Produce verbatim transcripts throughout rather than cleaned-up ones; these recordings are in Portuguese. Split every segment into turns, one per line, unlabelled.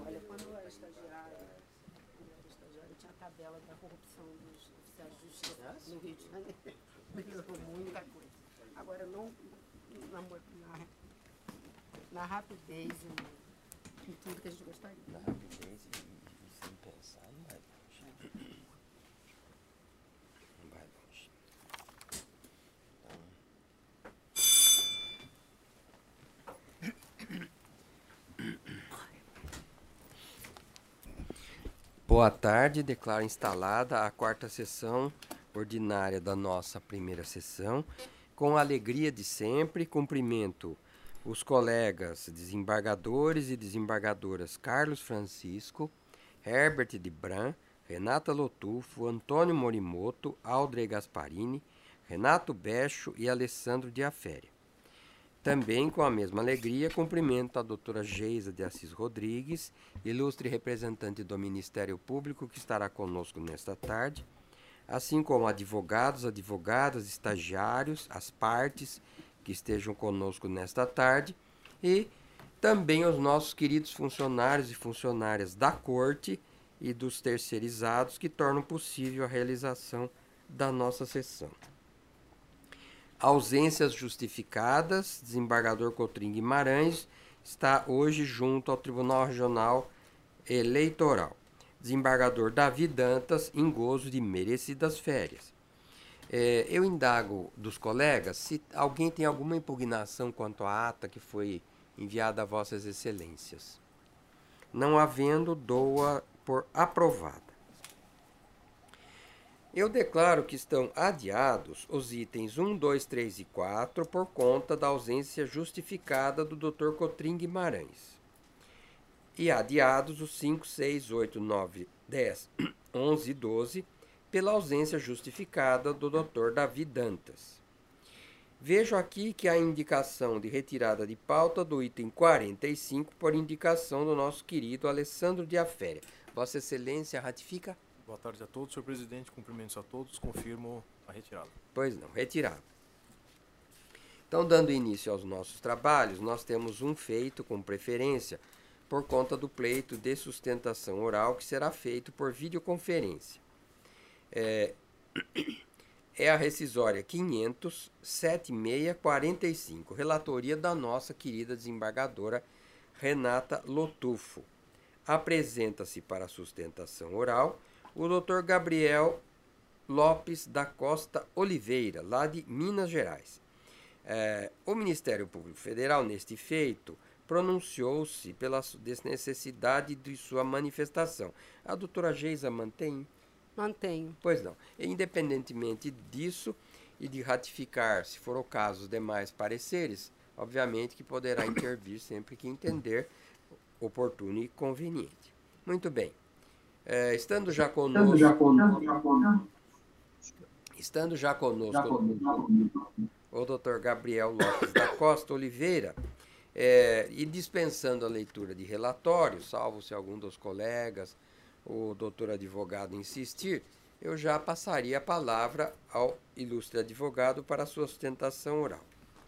Olha, quando eu era estagiária, quando eu era estagiária, tinha a tabela da corrupção dos oficiais de justiça no Rio de Janeiro. Melhorou muita coisa. Agora, não na, na, na rapidez e em tudo que a gente gostaria.
Na rapidez e, e sem pensar, não vai longe. Não vai longe. Boa tarde, declaro instalada a quarta sessão ordinária da nossa primeira sessão. Com a alegria de sempre, cumprimento os colegas desembargadores e desembargadoras Carlos Francisco, Herbert de Bran, Renata Lotufo, Antônio Morimoto, Aldrey Gasparini, Renato Becho e Alessandro de Aféria. Também, com a mesma alegria, cumprimento a doutora Geisa de Assis Rodrigues, ilustre representante do Ministério Público, que estará conosco nesta tarde, assim como advogados, advogadas, estagiários, as partes que estejam conosco nesta tarde, e também os nossos queridos funcionários e funcionárias da Corte e dos terceirizados, que tornam possível a realização da nossa sessão. Ausências justificadas, desembargador Cotrim Guimarães está hoje junto ao Tribunal Regional Eleitoral. Desembargador Davi Dantas, em gozo de merecidas férias. É, eu indago dos colegas se alguém tem alguma impugnação quanto à ata que foi enviada a vossas excelências. Não havendo, dou-a por aprovada. Eu declaro que estão adiados os itens um, dois, três e quatro por conta da ausência justificada do doutor Cotrim Guimarães. E adiados os cinco, seis, oito, nove, dez, onze e doze pela ausência justificada do doutor Davi Dantas. Vejo aqui que há indicação de retirada de pauta do item quarenta e cinco por indicação do nosso querido Alessandro de Aféria. Vossa Excelência ratifica?
Boa tarde a todos, senhor presidente. Cumprimentos a todos. Confirmo a retirada.
Pois não, retirado. Então, dando início aos nossos trabalhos, nós temos um feito com preferência por conta do pleito de sustentação oral que será feito por videoconferência. É, é a rescisória quinhentos, setenta e seis, quarenta e cinco, relatoria da nossa querida desembargadora Renata Lotufo. Apresenta-se para a sustentação oral o doutor Gabriel Lopes da Costa Oliveira, lá de Minas Gerais. É, o Ministério Público Federal, neste feito, pronunciou-se pela desnecessidade de sua manifestação. A doutora Geisa mantém?
Mantenho.
Pois não. Independentemente disso e de ratificar, se for o caso, os demais pareceres, obviamente que poderá intervir sempre que entender oportuno e conveniente. Muito bem. É, estando já conosco, estando já conosco o doutor Gabriel Lopes da Costa Oliveira, é, e dispensando a leitura de relatório, salvo se algum dos colegas, o doutor advogado insistir, eu já passaria a palavra ao ilustre advogado para a sua sustentação oral.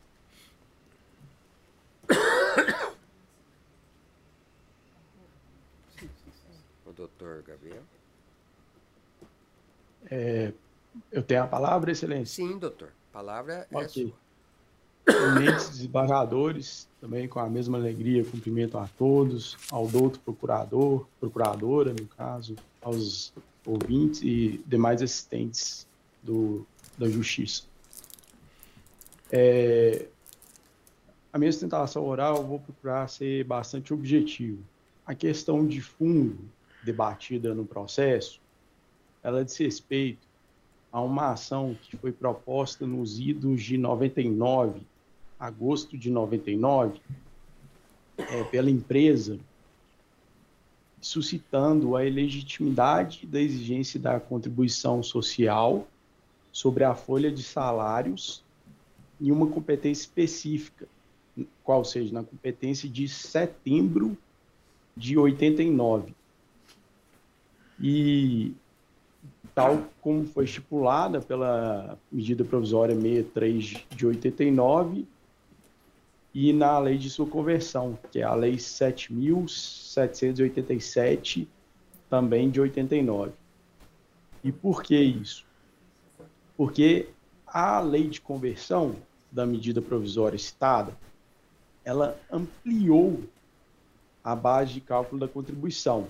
O doutor Gabriel?
É, eu tenho a palavra, excelência?
Sim, doutor. A palavra é
okay.
sua.
Eminentes desembargadores, também com a mesma alegria, cumprimento a todos, ao doutor procurador, procuradora, no caso, aos ouvintes e demais assistentes do, da Justiça. É, a minha sustentação oral, eu vou procurar ser bastante objetivo. A questão de fundo debatida no processo, ela diz respeito a uma ação que foi proposta nos idos de noventa e nove, agosto de noventa e nove, é, pela empresa, suscitando a ilegitimidade da exigência da contribuição social sobre a folha de salários em uma competência específica, qual seja, na competência de setembro de oitenta e nove. E tal como foi estipulada pela medida provisória sessenta e três de oitenta e nove, e na lei de sua conversão, que é a Lei sete mil setecentos e oitenta e sete, também de oitenta e nove. E por que isso? Porque a lei de conversão da medida provisória citada, ela ampliou a base de cálculo da contribuição.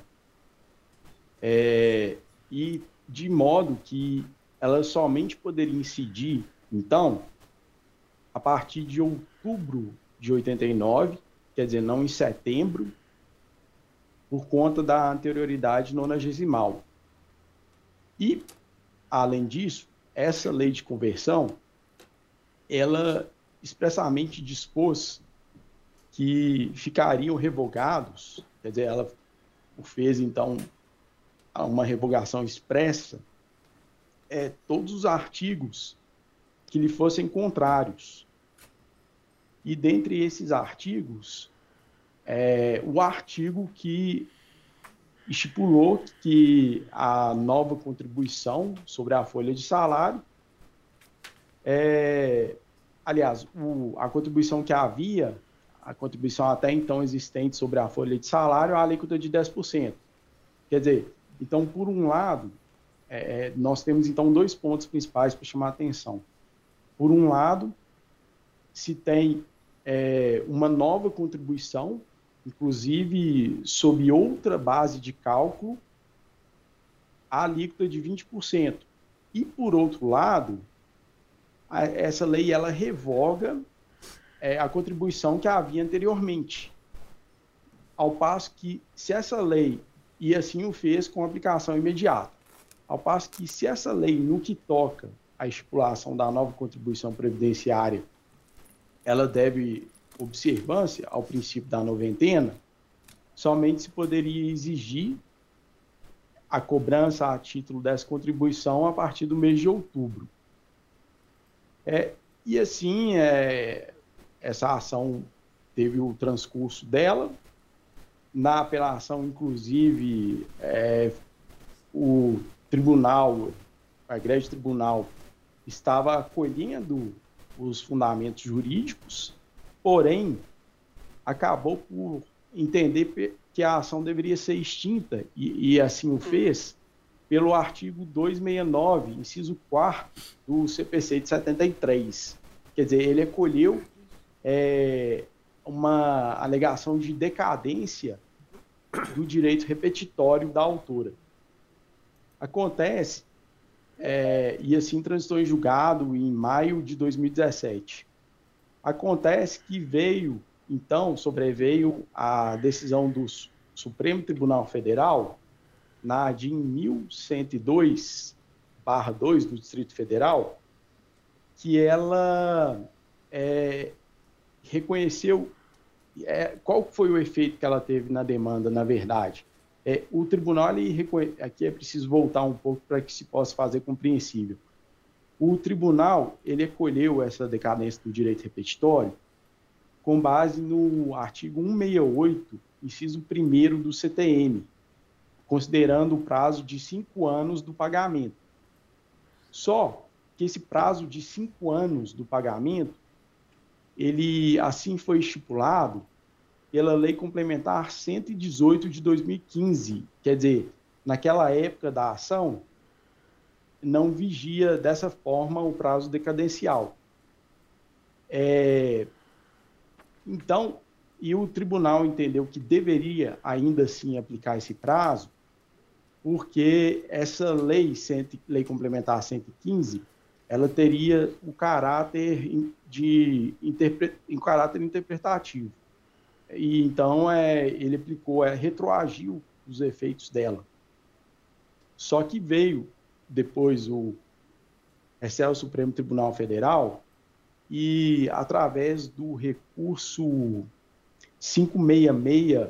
É, e de modo que ela somente poderia incidir, então, a partir de outubro de oitenta e nove, quer dizer, não em setembro, por conta da anterioridade nonagesimal. E, além disso, essa lei de conversão, ela expressamente dispôs que ficariam revogados, quer dizer, ela fez, então, uma revogação expressa, é, todos os artigos que lhe fossem contrários. E, dentre esses artigos, é, o artigo que estipulou que a nova contribuição sobre a folha de salário, é, aliás, o, a contribuição que havia, a contribuição até então existente sobre a folha de salário, a alíquota de dez por cento. Quer dizer, então, por um lado, é, nós temos, então, dois pontos principais para chamar a atenção. Por um lado, se tem é, uma nova contribuição, inclusive sob outra base de cálculo, a alíquota de vinte por cento. E, por outro lado, a, essa lei ela revoga é, a contribuição que havia anteriormente. Ao passo que, se essa lei, e assim o fez com aplicação imediata, ao passo que, se essa lei, no que toca à estipulação da nova contribuição previdenciária, ela deve observância ao princípio da noventena, somente se poderia exigir a cobrança a título dessa contribuição a partir do mês de outubro. É, e assim, é, essa ação teve o transcurso dela. Na apelação, inclusive, é, o tribunal, a Grande Tribunal, estava acolhendo os fundamentos jurídicos, porém, acabou por entender que a ação deveria ser extinta, e, e assim o fez, pelo artigo duzentos e sessenta e nove, inciso quarto do C P C de setenta e três. Quer dizer, ele acolheu é, uma alegação de decadência do direito repetitório da autora. Acontece, é, e assim transitou em julgado em maio de dois mil e dezessete. Acontece que veio, então, sobreveio a decisão do Supremo Tribunal Federal, na D I N mil cento e dois barra dois do Distrito Federal, que ela é, reconheceu é, qual foi o efeito que ela teve na demanda, na verdade. É, o tribunal, ele reconhe... aqui é preciso voltar um pouco para que se possa fazer compreensível. O tribunal, ele acolheu essa decadência do direito repetitório com base no artigo cento e sessenta e oito, inciso primeiro do C T M, considerando o prazo de cinco anos do pagamento. Só que esse prazo de cinco anos do pagamento, ele assim foi estipulado pela Lei Complementar cento e dezoito de dois mil e quinze. Quer dizer, naquela época da ação, não vigia dessa forma o prazo decadencial. É, então, e o tribunal entendeu que deveria ainda assim aplicar esse prazo, porque essa lei, lei complementar cento e quinze, ela teria o caráter de interpre, em caráter interpretativo. E então é, ele aplicou, é, retroagiu os efeitos dela. Só que veio depois o Excelso Supremo Tribunal Federal e, através do recurso quinhentos e sessenta e seis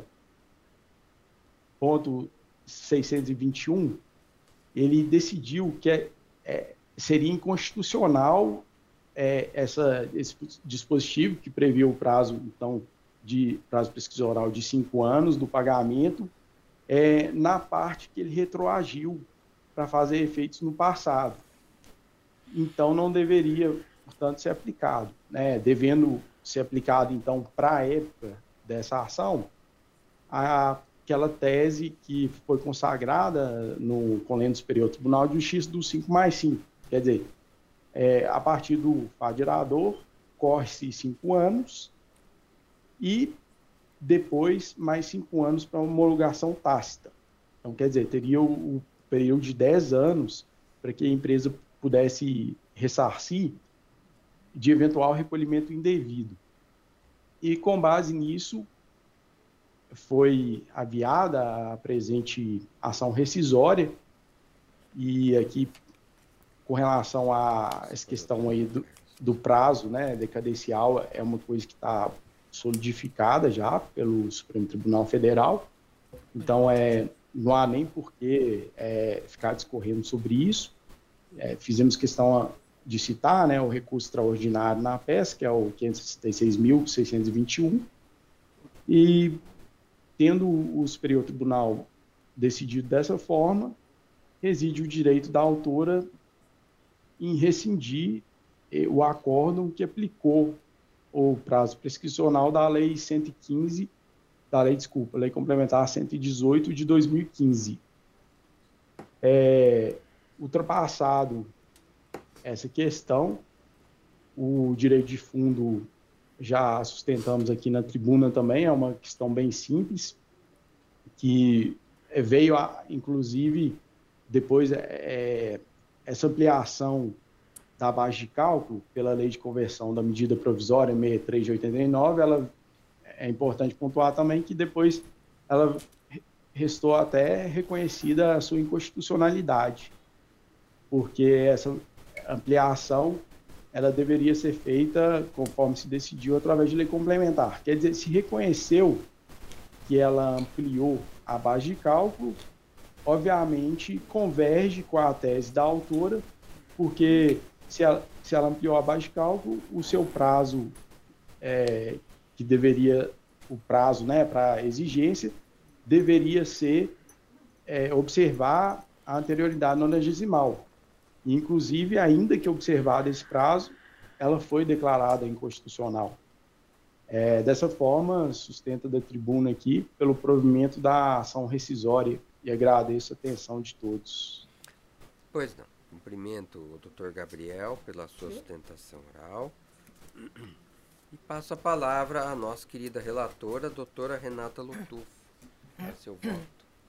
ponto seiscentos e vinte e um, ele decidiu que é, é, seria inconstitucional é, essa, esse dispositivo que previa o prazo, então, de prazo de pesquisa oral de cinco anos do pagamento, é, na parte que ele retroagiu para fazer efeitos no passado. Então, não deveria, portanto, ser aplicado, né? Devendo ser aplicado, então, para a época dessa ação, aquela tese que foi consagrada no Conselho Superior Tribunal de Justiça do cinco mais cinco. Quer dizer, é, a partir do fadirador, corre-se cinco anos e depois mais cinco anos para homologação tácita. Então, quer dizer, teria o, o período de dez anos para que a empresa pudesse ressarcir de eventual recolhimento indevido. E, com base nisso, foi aviada a presente ação rescisória, e aqui, com relação a essa questão aí do, do prazo, né, decadencial, é uma coisa que está solidificada já pelo Supremo Tribunal Federal, então é, não há nem por que é, ficar discorrendo sobre isso. É, fizemos questão de citar, né, o recurso extraordinário na P E S, que é o quinhentos e sessenta e seis mil, seiscentos e vinte e um, e tendo o Superior Tribunal decidido dessa forma, reside o direito da autora em rescindir o acórdão que aplicou o prazo prescricional da Lei cento e quinze, da Lei, desculpa, Lei Complementar cento e dezoito de dois mil e quinze. É, ultrapassado essa questão, o direito de fundo já sustentamos aqui na tribuna também, é uma questão bem simples, que veio, a, inclusive, depois é, essa ampliação da base de cálculo pela lei de conversão da medida provisória sessenta e três de oitenta e nove, ela, é importante pontuar também que depois ela restou até reconhecida a sua inconstitucionalidade, porque essa ampliação ela deveria ser feita conforme se decidiu através de lei complementar. Quer dizer, se reconheceu que ela ampliou a base de cálculo, obviamente converge com a tese da autora, porque se ela, se ela ampliou a base de cálculo, o seu prazo, é, que deveria, o prazo, né, para exigência, deveria ser é, observar a anterioridade nonagesimal. Inclusive, ainda que observado esse prazo, ela foi declarada inconstitucional. É, dessa forma, sustenta da tribuna aqui pelo provimento da ação rescisória, e agradeço a atenção de todos.
Pois não. Cumprimento o doutor Gabriel pela sua sustentação oral. E passo a palavra à nossa querida relatora, a doutora Renata Lutufo. É seu voto.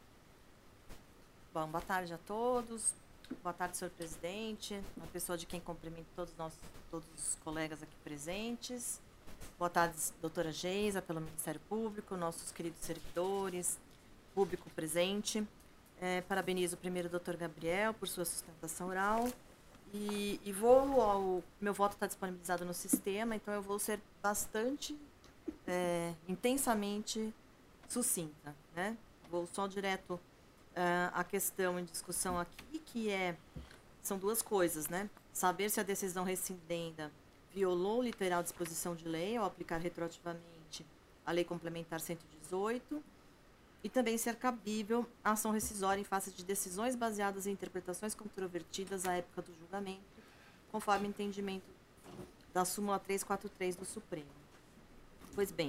Bom, boa tarde a todos. Boa tarde, senhor presidente, uma pessoa de quem cumprimento todos, nós, todos os colegas aqui presentes. Boa tarde, doutora Geisa, pelo Ministério Público, nossos queridos servidores, público presente. É, parabenizo primeiro o doutor Gabriel por sua sustentação oral. E, e vou ao... Meu voto está disponibilizado no sistema, então eu vou ser bastante, é, intensamente sucinta, né? Vou só direto uh, à questão em discussão aqui, que é... São duas coisas, né? Saber se a decisão rescindenda violou literal disposição de lei ao aplicar retroativamente a Lei Complementar cento e dezoito, e também ser cabível a ação rescisória em face de decisões baseadas em interpretações controvertidas à época do julgamento, conforme entendimento da súmula trezentos e quarenta e três do Supremo. Pois bem,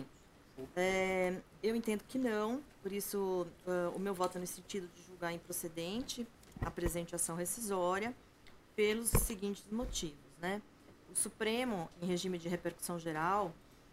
é, eu entendo que não, por isso uh, o meu voto é no sentido de julgar improcedente a presente ação rescisória, pelos seguintes motivos, né? O Supremo, em regime de repercussão geral,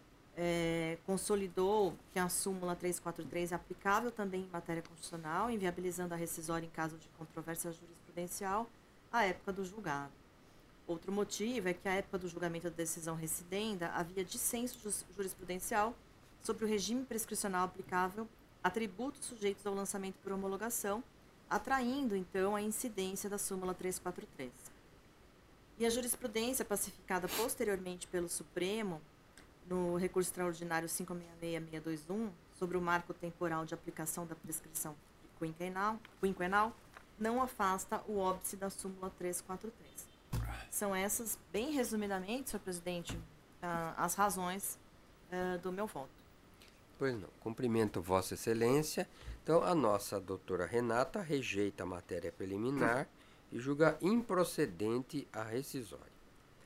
É, consolidou que a súmula trezentos e quarenta e três é aplicável também em matéria constitucional, inviabilizando a rescisória em caso de controvérsia jurisprudencial à época do julgado. Outro motivo é que, à época do julgamento da decisão rescindenda, havia dissenso jurisprudencial sobre o regime prescricional aplicável a tributos sujeitos ao lançamento por homologação, atraindo, então, a incidência da súmula trezentos e quarenta e três. E a jurisprudência pacificada posteriormente pelo Supremo, no recurso extraordinário cinco seis seis seis dois um, sobre o marco temporal de aplicação da prescrição quinquenal, quinquenal não afasta o óbice da súmula trezentos e quarenta e três. São essas, bem resumidamente, senhor presidente, uh, as razões uh, do meu voto.
Pois não. Cumprimento Vossa Excelência. Então, a nossa doutora Renata rejeita a matéria preliminar e julga improcedente a rescisória.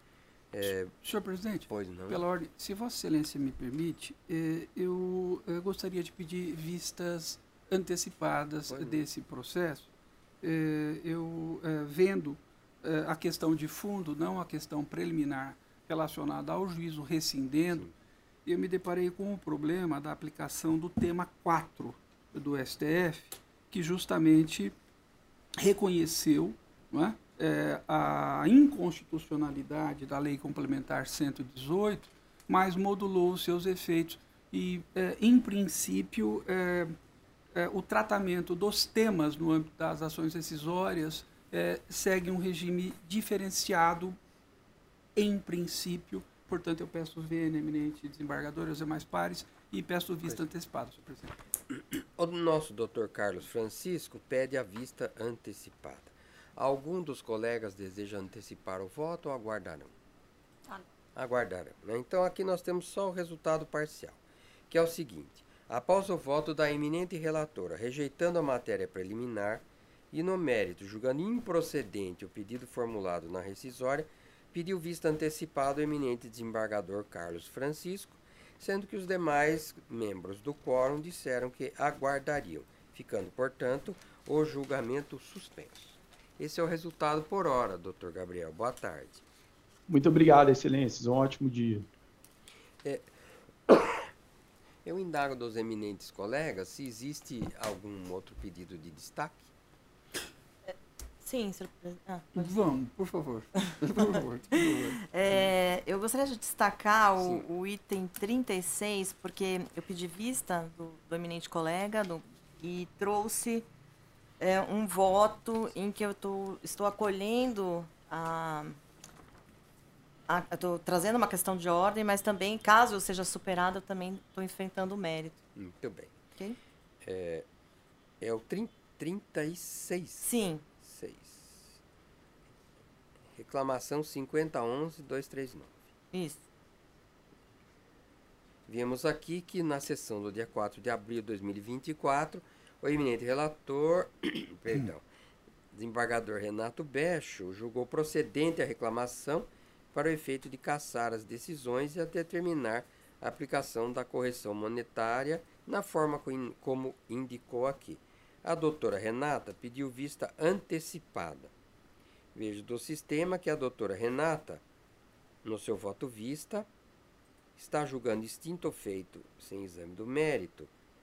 É,
Senhor presidente,
pois não.
pela ordem, se Vossa Excelência me permite, eh, eu, eh, gostaria de pedir vistas antecipadas
Pois não.
desse processo. Eh, eu, eh, vendo eh, a questão de fundo, não a questão preliminar relacionada ao juízo rescindendo,
Sim.
eu me deparei com o problema da aplicação do tema quatro do S T F, que justamente reconheceu, não é, é, a inconstitucionalidade da Lei Complementar cento e dezoito, mas modulou os seus efeitos e, é, em princípio, é, é, o tratamento dos temas no âmbito das ações rescisórias é, segue um regime diferenciado, em princípio. Portanto, eu peço vênia, eminente desembargador, aos demais pares, e peço vista antecipada, senhor presidente.
O nosso doutor Carlos Francisco pede a vista antecipada. Algum dos colegas deseja antecipar o voto ou aguardarão?
Ah.
Aguardarão, né? Então aqui nós temos só o resultado parcial, que é o seguinte: após o voto da eminente relatora rejeitando a matéria preliminar e no mérito julgando improcedente o pedido formulado na rescisória, pediu vista antecipada o eminente desembargador Carlos Francisco, sendo que os demais membros do quórum disseram que aguardariam, ficando, portanto, o julgamento suspenso. Esse é o resultado por hora, doutor Gabriel. Boa tarde.
Muito obrigado, excelências. Um ótimo dia.
É, eu indago dos eminentes colegas se existe algum outro pedido de destaque.
Sim, senhor presidente. Ah,
Vamos, por favor. Por favor, por favor.
É, eu gostaria de destacar o, o item trinta e seis, porque eu pedi vista do, do eminente colega do, e trouxe é, um voto em que eu tô, estou acolhendo a... a estou trazendo uma questão de ordem, mas também, caso eu seja superado, eu também estou enfrentando o mérito.
Muito bem.
Ok?
É, é o trinta e seis.
Sim.
seis. Reclamação cinquenta onze dois três nove.
Isso.
Vimos aqui que na sessão do dia quatro de abril de dois mil e vinte e quatro, o eminente relator, perdão, desembargador Renato Becho, julgou procedente a reclamação para o efeito de cassar as decisões e a determinar a aplicação da correção monetária na forma como indicou aqui. A doutora Renata pediu vista antecipada. Vejo do sistema que a doutora Renata, no seu voto vista, está julgando extinto feito sem exame do mérito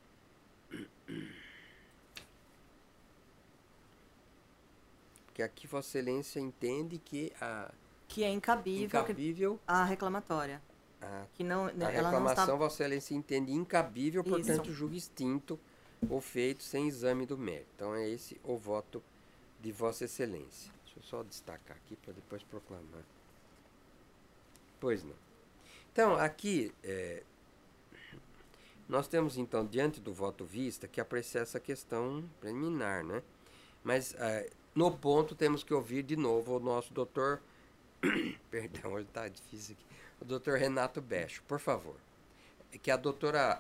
porque aqui Vossa Excelência entende que a
Que é incabível,
incabível
a reclamatória.
a,
Que não,
a
ela
reclamação
não está...
Vossa Excelência entende incabível,
Isso.
portanto julga extinto o feito sem exame do mérito. Então é esse o voto de Vossa Excelência. Deixa eu só destacar aqui para depois proclamar. Pois não. Então, aqui, é, nós temos, então, diante do voto vista, que apreciar essa questão preliminar, né? Mas, é, no ponto, temos que ouvir de novo o nosso doutor... Perdão, hoje está difícil aqui. O doutor Renato Becho, por favor. Que a doutora...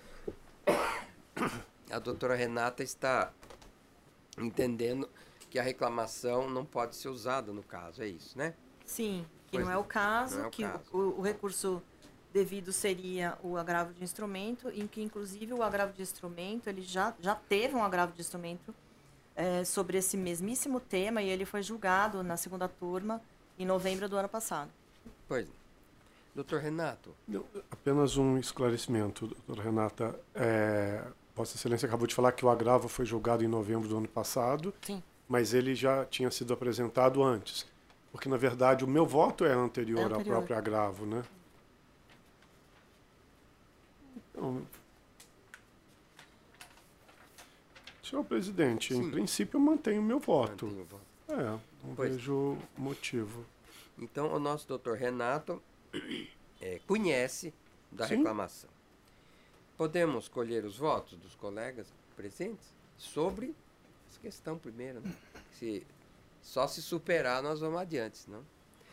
A doutora Renata está entendendo que a reclamação não pode ser usada no caso, é isso, né?
Sim, que
Pois
não é o caso,
não é o
que
caso.
O, o recurso devido seria o agravo de instrumento, em que, inclusive, o agravo de instrumento, ele já, já teve um agravo de instrumento é, sobre esse mesmíssimo tema, e ele foi julgado na segunda turma em novembro do ano passado.
Pois não. Doutor Renato.
Não, apenas um esclarecimento, doutora Renata. É, Vossa Excelência acabou de falar que o agravo foi julgado em novembro do ano passado,
Sim.
mas ele já tinha sido apresentado antes. Porque, na verdade, o meu voto é anterior,
É anterior.
ao próprio agravo, né? Então, senhor presidente,
Sim.
em princípio eu mantenho o meu voto.
Mantém o voto.
É, não
Pois.
vejo motivo.
Então, o nosso doutor Renato é, conhece da
Sim.
reclamação. Podemos colher os votos dos colegas presentes sobre essa questão primeiro, né? Se, só se superar nós vamos adiante, senão...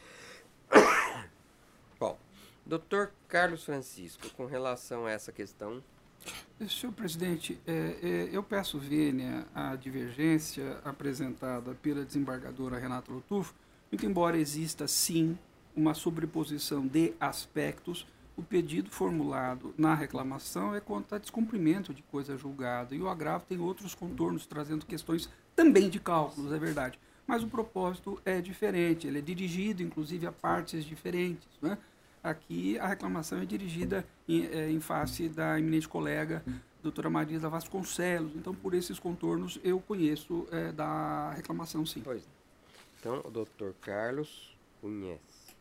Bom, doutor Carlos Francisco, com relação a essa questão...
Senhor presidente, é, é, eu peço vênia à divergência apresentada pela desembargadora Renata Lotufo, muito embora exista, sim, uma sobreposição de aspectos. O pedido formulado na reclamação é contra descumprimento de coisa julgada, e o agravo tem outros contornos, trazendo questões também de cálculos, é verdade. Mas o propósito é diferente, ele é dirigido, inclusive, a partes diferentes, né? Aqui, a reclamação é dirigida em, é, em face da eminente colega, doutora Marisa Vasconcelos. Então, por esses contornos, eu conheço é, da reclamação, sim.
Pois. Então, o doutor Carlos conhece.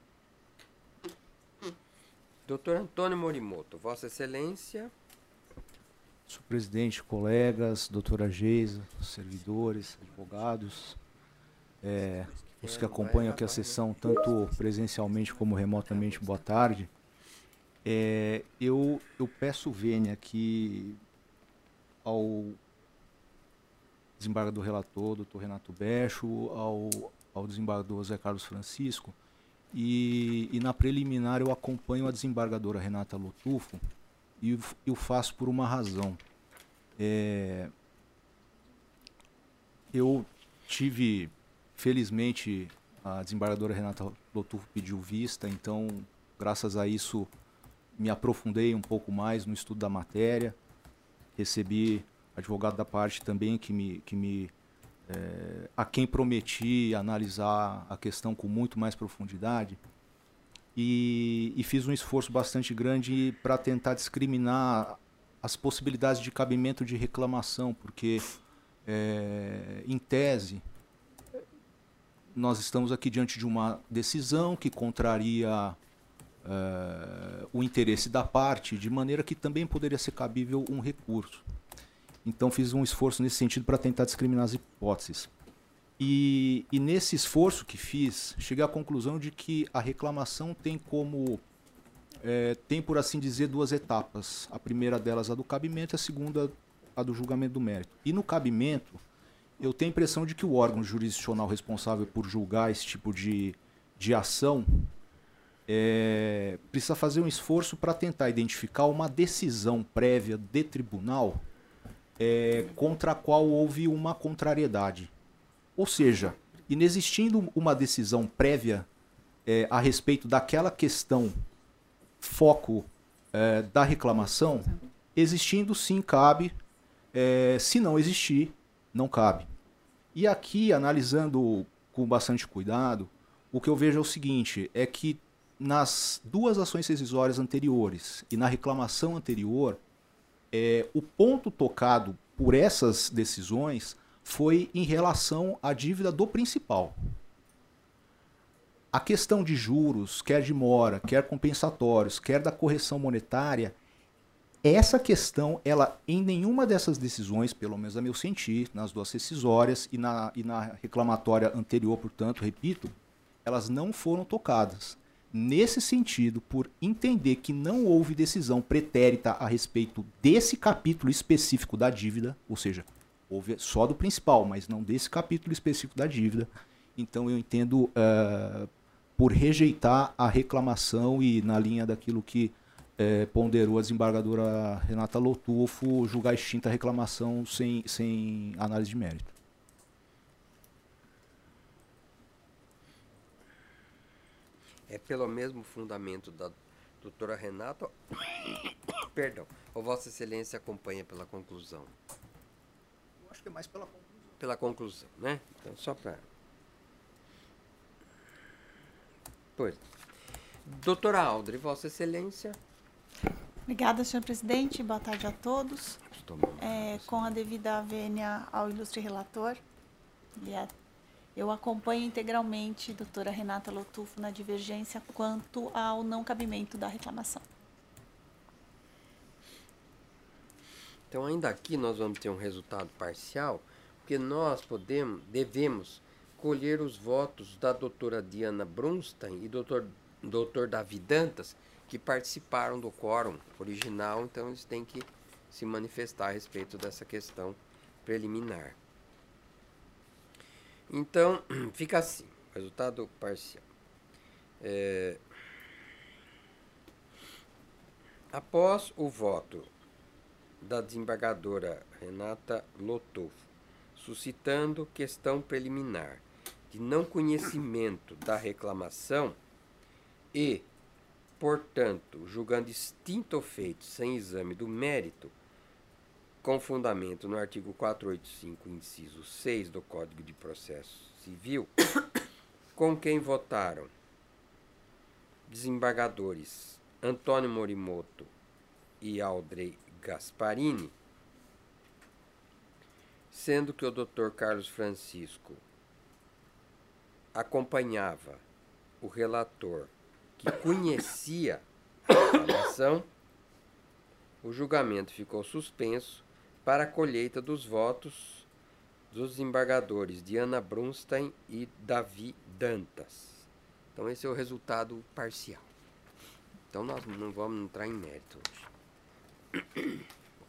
doutor Antônio Morimoto, Vossa Excelência.
Senhor presidente, colegas, doutora Geisa, servidores, advogados, é, os que acompanham aqui a sessão, tanto presencialmente como remotamente, boa tarde. É, eu, eu peço vênia aqui ao desembargador relator, doutor Renato Becho, ao, ao desembargador Zé Carlos Francisco, e, e na preliminar eu acompanho a desembargadora Renata Lotufo, e eu faço por uma razão. É, eu tive, felizmente, a desembargadora Renata Lotufo pediu vista, então, graças a isso, me aprofundei um pouco mais no estudo da matéria, recebi advogado da parte também que me, que me é, a quem prometi analisar a questão com muito mais profundidade, e, e fiz um esforço bastante grande para tentar discriminar as possibilidades de cabimento de reclamação, porque, é, em tese, nós estamos aqui diante de uma decisão que contraria uh, o interesse da parte, de maneira que também poderia ser cabível um recurso. Então fiz um esforço nesse sentido para tentar discriminar as hipóteses. E, e nesse esforço que fiz, cheguei à conclusão de que a reclamação tem como, é, tem por assim dizer, duas etapas. A primeira delas a do cabimento e a segunda a do julgamento do mérito. E no cabimento, eu tenho a impressão de que o órgão jurisdicional responsável por julgar esse tipo de, de ação é, precisa fazer um esforço para tentar identificar uma decisão prévia de tribunal é, contra a qual houve uma contrariedade. Ou seja, inexistindo uma decisão prévia é, a respeito daquela questão foco é, da reclamação, existindo sim cabe, é, se não existir, não cabe. E aqui, analisando com bastante cuidado, o que eu vejo é o seguinte, é que nas duas ações rescisórias anteriores e na reclamação anterior, é, o ponto tocado por essas decisões foi em relação à dívida do principal. A questão de juros, quer de mora, quer compensatórios, quer da correção monetária, essa questão, ela em nenhuma dessas decisões, pelo menos a meu sentir, nas duas rescisórias e na, e na reclamatória anterior, portanto, repito, elas não foram tocadas. Nesse sentido, por entender que não houve decisão pretérita a respeito desse capítulo específico da dívida, ou seja, houve só do principal, mas não desse capítulo específico da dívida, então eu entendo uh, por rejeitar a reclamação e na linha daquilo que É, ponderou a desembargadora Renata Lotufo, julgar extinta a reclamação sem, sem análise de mérito.
É pelo mesmo fundamento da doutora Renata, perdão, ou Vossa Excelência acompanha pela conclusão?
Eu acho que é mais pela conclusão.
Pela conclusão, né? Então, só para... Pois. Doutora Aldre, Vossa Excelência...
Obrigada, senhor presidente. Boa tarde a todos. É, com a devida vênia ao ilustre relator, eu acompanho integralmente a doutora Renata Lotufo na divergência quanto ao não cabimento da reclamação.
Então, ainda aqui nós vamos ter um resultado parcial, porque nós podemos, devemos colher os votos da doutora Diana Brunstein e doutor, doutor Davi Dantas, que participaram do quórum original, então eles têm que se manifestar a respeito dessa questão preliminar. Então, fica assim, resultado parcial. É, após o voto da desembargadora Renata Lotufo, suscitando questão preliminar de não conhecimento da reclamação, e, portanto, julgando extinto o feito sem exame do mérito, com fundamento no artigo quatrocentos e oitenta e cinco, inciso seis do Código de Processo Civil, com quem votaram desembargadores Antônio Morimoto e Aldrey Gasparini, sendo que o doutor Carlos Francisco acompanhava o relator que conhecia a reclamação, o julgamento ficou suspenso para a colheita dos votos dos desembargadores Diana Brunstein e Davi Dantas. Então esse é o resultado parcial. Então nós não vamos entrar em mérito hoje.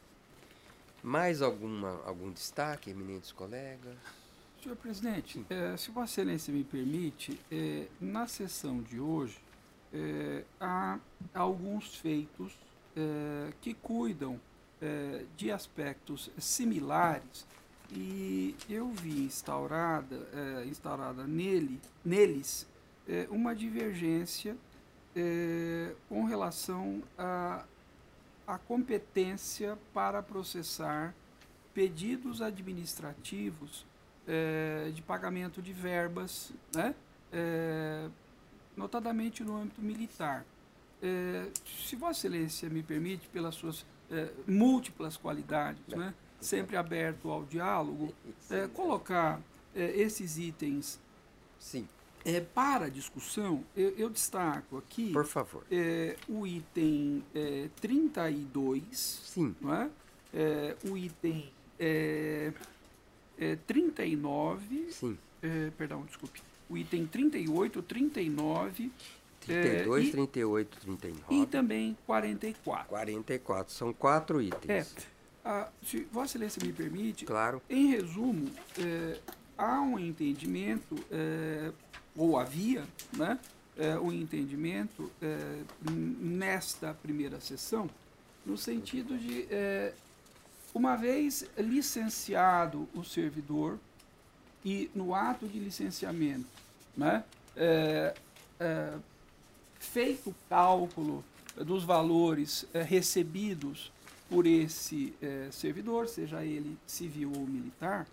Mais alguma, algum destaque, eminentes colegas?
Senhor presidente, é, se Vossa Excelência me permite, é, na sessão de hoje é, há alguns feitos é, que cuidam é, de aspectos similares e eu vi instaurada, é, instaurada nele, neles é, uma divergência é, com relação a a competência para processar pedidos administrativos eh, de pagamento de verbas, né? eh, notadamente no âmbito militar. Eh, se Vossa Excelência me permite, pelas suas eh, múltiplas qualidades, né? Sempre aberto ao diálogo, eh, colocar eh, esses itens
Sim.
É, para discussão, eu, eu destaco aqui
Por favor.
É, o item é, trinta e dois,
Sim.
Não é? É, o item é, é, trinta e nove,
Sim.
É, perdão, desculpe, o item trinta e oito, trinta e nove,
trinta e dois,
é, e,
trinta e oito, trinta e nove.
e também quarenta e quatro.
quarenta e quatro, são quatro itens.
É, a, se Vossa Excelência me permite,
Claro.
em resumo, é, há um entendimento, é, ou havia, né, é, um entendimento é, nesta primeira sessão, no sentido de, é, uma vez licenciado o servidor e no ato de licenciamento, né, é, é, feito o cálculo dos valores é, recebidos por esse é, servidor, seja ele civil ou militar,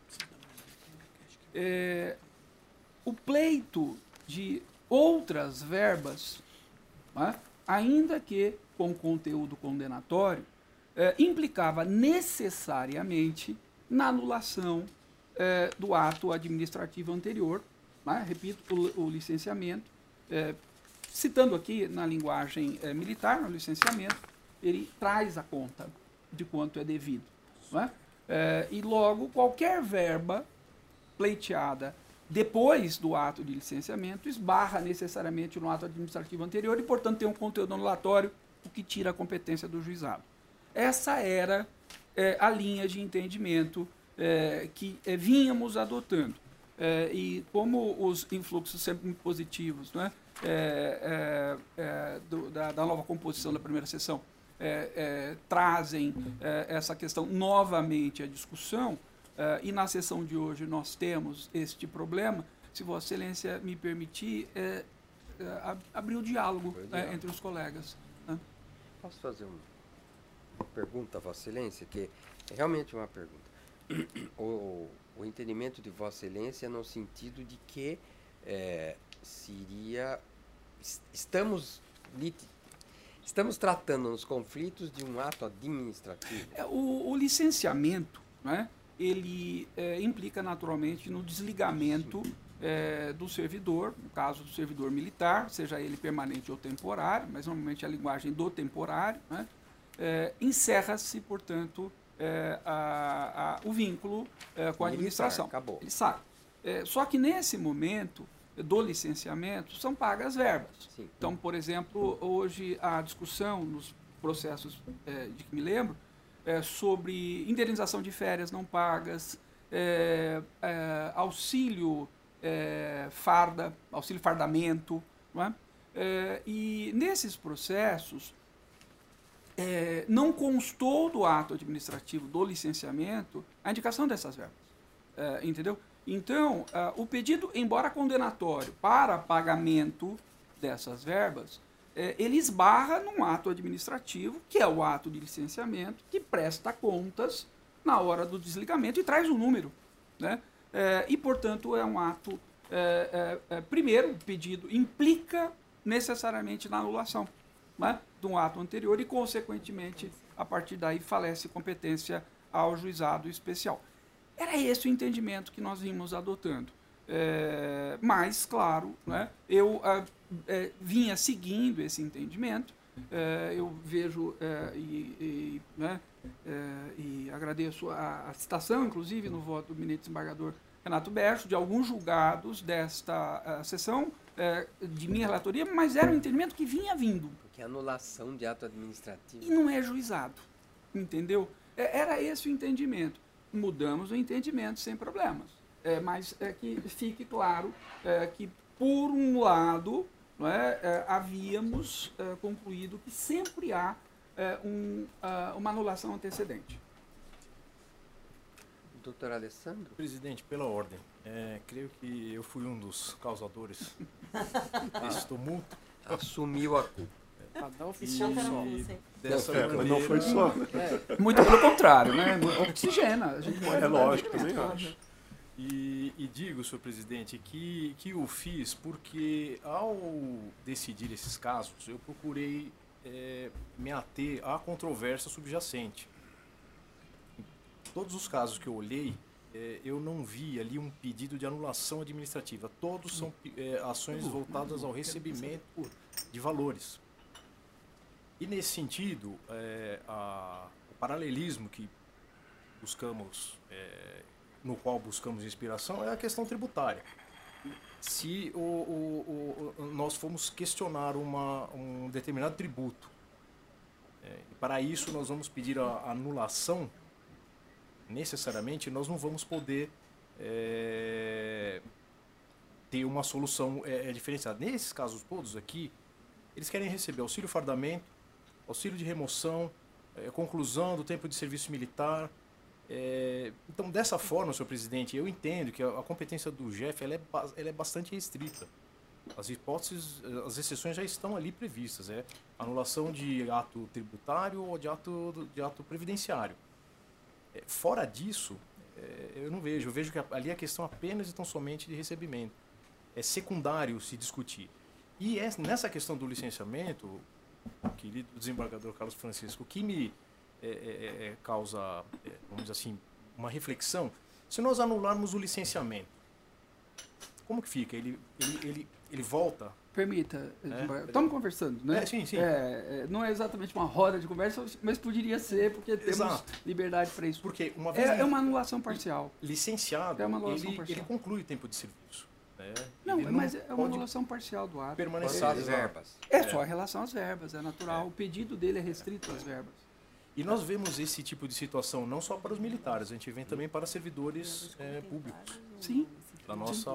é, o pleito de outras verbas, né, ainda que com conteúdo condenatório, é, implicava necessariamente na anulação é, do ato administrativo anterior, né, repito, o, o licenciamento, é, citando aqui na linguagem é, militar, no licenciamento, ele traz a conta de quanto é devido. Né? É, e logo, qualquer verba pleiteada depois do ato de licenciamento esbarra necessariamente no ato administrativo anterior e, portanto, tem um conteúdo anulatório, o que tira a competência do juizado. Essa era é, a linha de entendimento é, que é, vínhamos adotando. É, e como os influxos sempre positivos, né, é, é, é, do, da, da nova composição da primeira sessão é, é, trazem é, essa questão novamente à discussão, Uh, e na sessão de hoje nós temos este problema, se Vossa Excelência me permitir, é, é, abrir o diálogo, o diálogo. É, entre os colegas. Né?
Posso fazer uma, uma pergunta a Vossa Excelência, que é realmente uma pergunta. O, o entendimento de Vossa Excelência no sentido de que é, seria... Estamos, estamos tratando nos conflitos de um ato administrativo.
É, o, o licenciamento, né? Ele é, implica naturalmente no desligamento é, do servidor, no caso do servidor militar, seja ele permanente ou temporário, mas normalmente a linguagem do temporário, né? é, encerra-se, portanto, é, a, a, o vínculo é, com a administração.
Militar, acabou.
Ele sai. É, só que nesse momento do licenciamento são pagas verbas.
Sim.
Então, por exemplo, hoje a discussão nos processos é, de que me lembro, É, sobre indenização de férias não pagas, é, é, auxílio é, farda, auxílio fardamento, não é? É, e nesses processos é, não constou do ato administrativo do licenciamento a indicação dessas verbas, é, entendeu? Então, é, o pedido, embora condenatório para pagamento dessas verbas, é, ele esbarra num ato administrativo, que é o ato de licenciamento, que presta contas na hora do desligamento e traz um número, né? É, e, portanto, é um ato... É, é, é, primeiro, o pedido implica necessariamente na anulação, né, de um ato anterior e, consequentemente, a partir daí falece competência ao juizado especial. Era esse o entendimento que nós vimos adotando. É, mas, claro, né, eu é, é, vinha seguindo esse entendimento. É, eu vejo é, e, e, né, é, e agradeço a, a citação, inclusive, no voto do ministro desembargador Renato Bercho, de alguns julgados desta uh, sessão uh, de minha relatoria, mas era um entendimento que vinha vindo.
Porque é anulação de ato administrativo.
E não é juizado, entendeu? É, era esse o entendimento. Mudamos o entendimento sem problemas. É, mas é que fique claro é, que, por um lado, não é, é, havíamos é, concluído que sempre há é, um, uh, uma anulação antecedente.
Doutor Alessandro?
Presidente, pela ordem, é, creio que eu fui um dos causadores desse tumulto.
Assumiu a culpa.
Cada oficial era você.
Dessa
É,
maneira,
não foi só.
É.
Muito pelo contrário, né? Oxigena. A gente pode
É lógico, também acho.
E, e digo, senhor presidente, que, que eu fiz porque, ao decidir esses casos, eu procurei é, me ater à controvérsia subjacente. Todos os casos que eu olhei, eh, eu não vi ali um pedido de anulação administrativa. Todos são eh, ações voltadas ao recebimento de valores. E, nesse sentido, eh, a, o paralelismo que buscamos, eh, no qual buscamos inspiração, é a questão tributária. Se o, o, o, nós formos questionar uma, um determinado tributo, eh, para isso nós vamos pedir a anulação, necessariamente nós não vamos poder é, ter uma solução é, diferenciada. Nesses casos todos aqui, eles querem receber auxílio fardamento, auxílio de remoção, é, conclusão do tempo de serviço militar. É, então, dessa forma, senhor presidente, eu entendo que a, a competência do G E F ela é, ela é bastante restrita. As hipóteses, as exceções já estão ali previstas. É anulação de ato tributário ou de ato, de ato previdenciário. Fora disso, eu não vejo. Eu vejo que ali a questão apenas e tão somente de recebimento. É secundário se discutir. E é nessa questão do licenciamento, querido desembargador Carlos Francisco, o que me é, é, é, causa, é, vamos dizer assim, uma reflexão, se nós anularmos o licenciamento, como que fica? Ele, ele, ele, ele volta...
Permita,
é,
estamos conversando, né?
É, sim, sim.
É, não é exatamente uma roda de conversa, mas poderia ser, porque temos
Exato. liberdade
para isso.
Porque uma vez
é, é uma anulação parcial.
Licenciado,
é uma anulação
ele,
parcial.
ele conclui o tempo de serviço. Né?
Não,
ele
mas
não
é uma anulação parcial do ato.
Permanecer.
Só as verbas.
É, é só em relação às verbas, é natural. É. O pedido dele é restrito às verbas.
E nós vemos esse tipo de situação não só para os militares, a gente vê também para servidores é, públicos.
Sim.
Da nossa...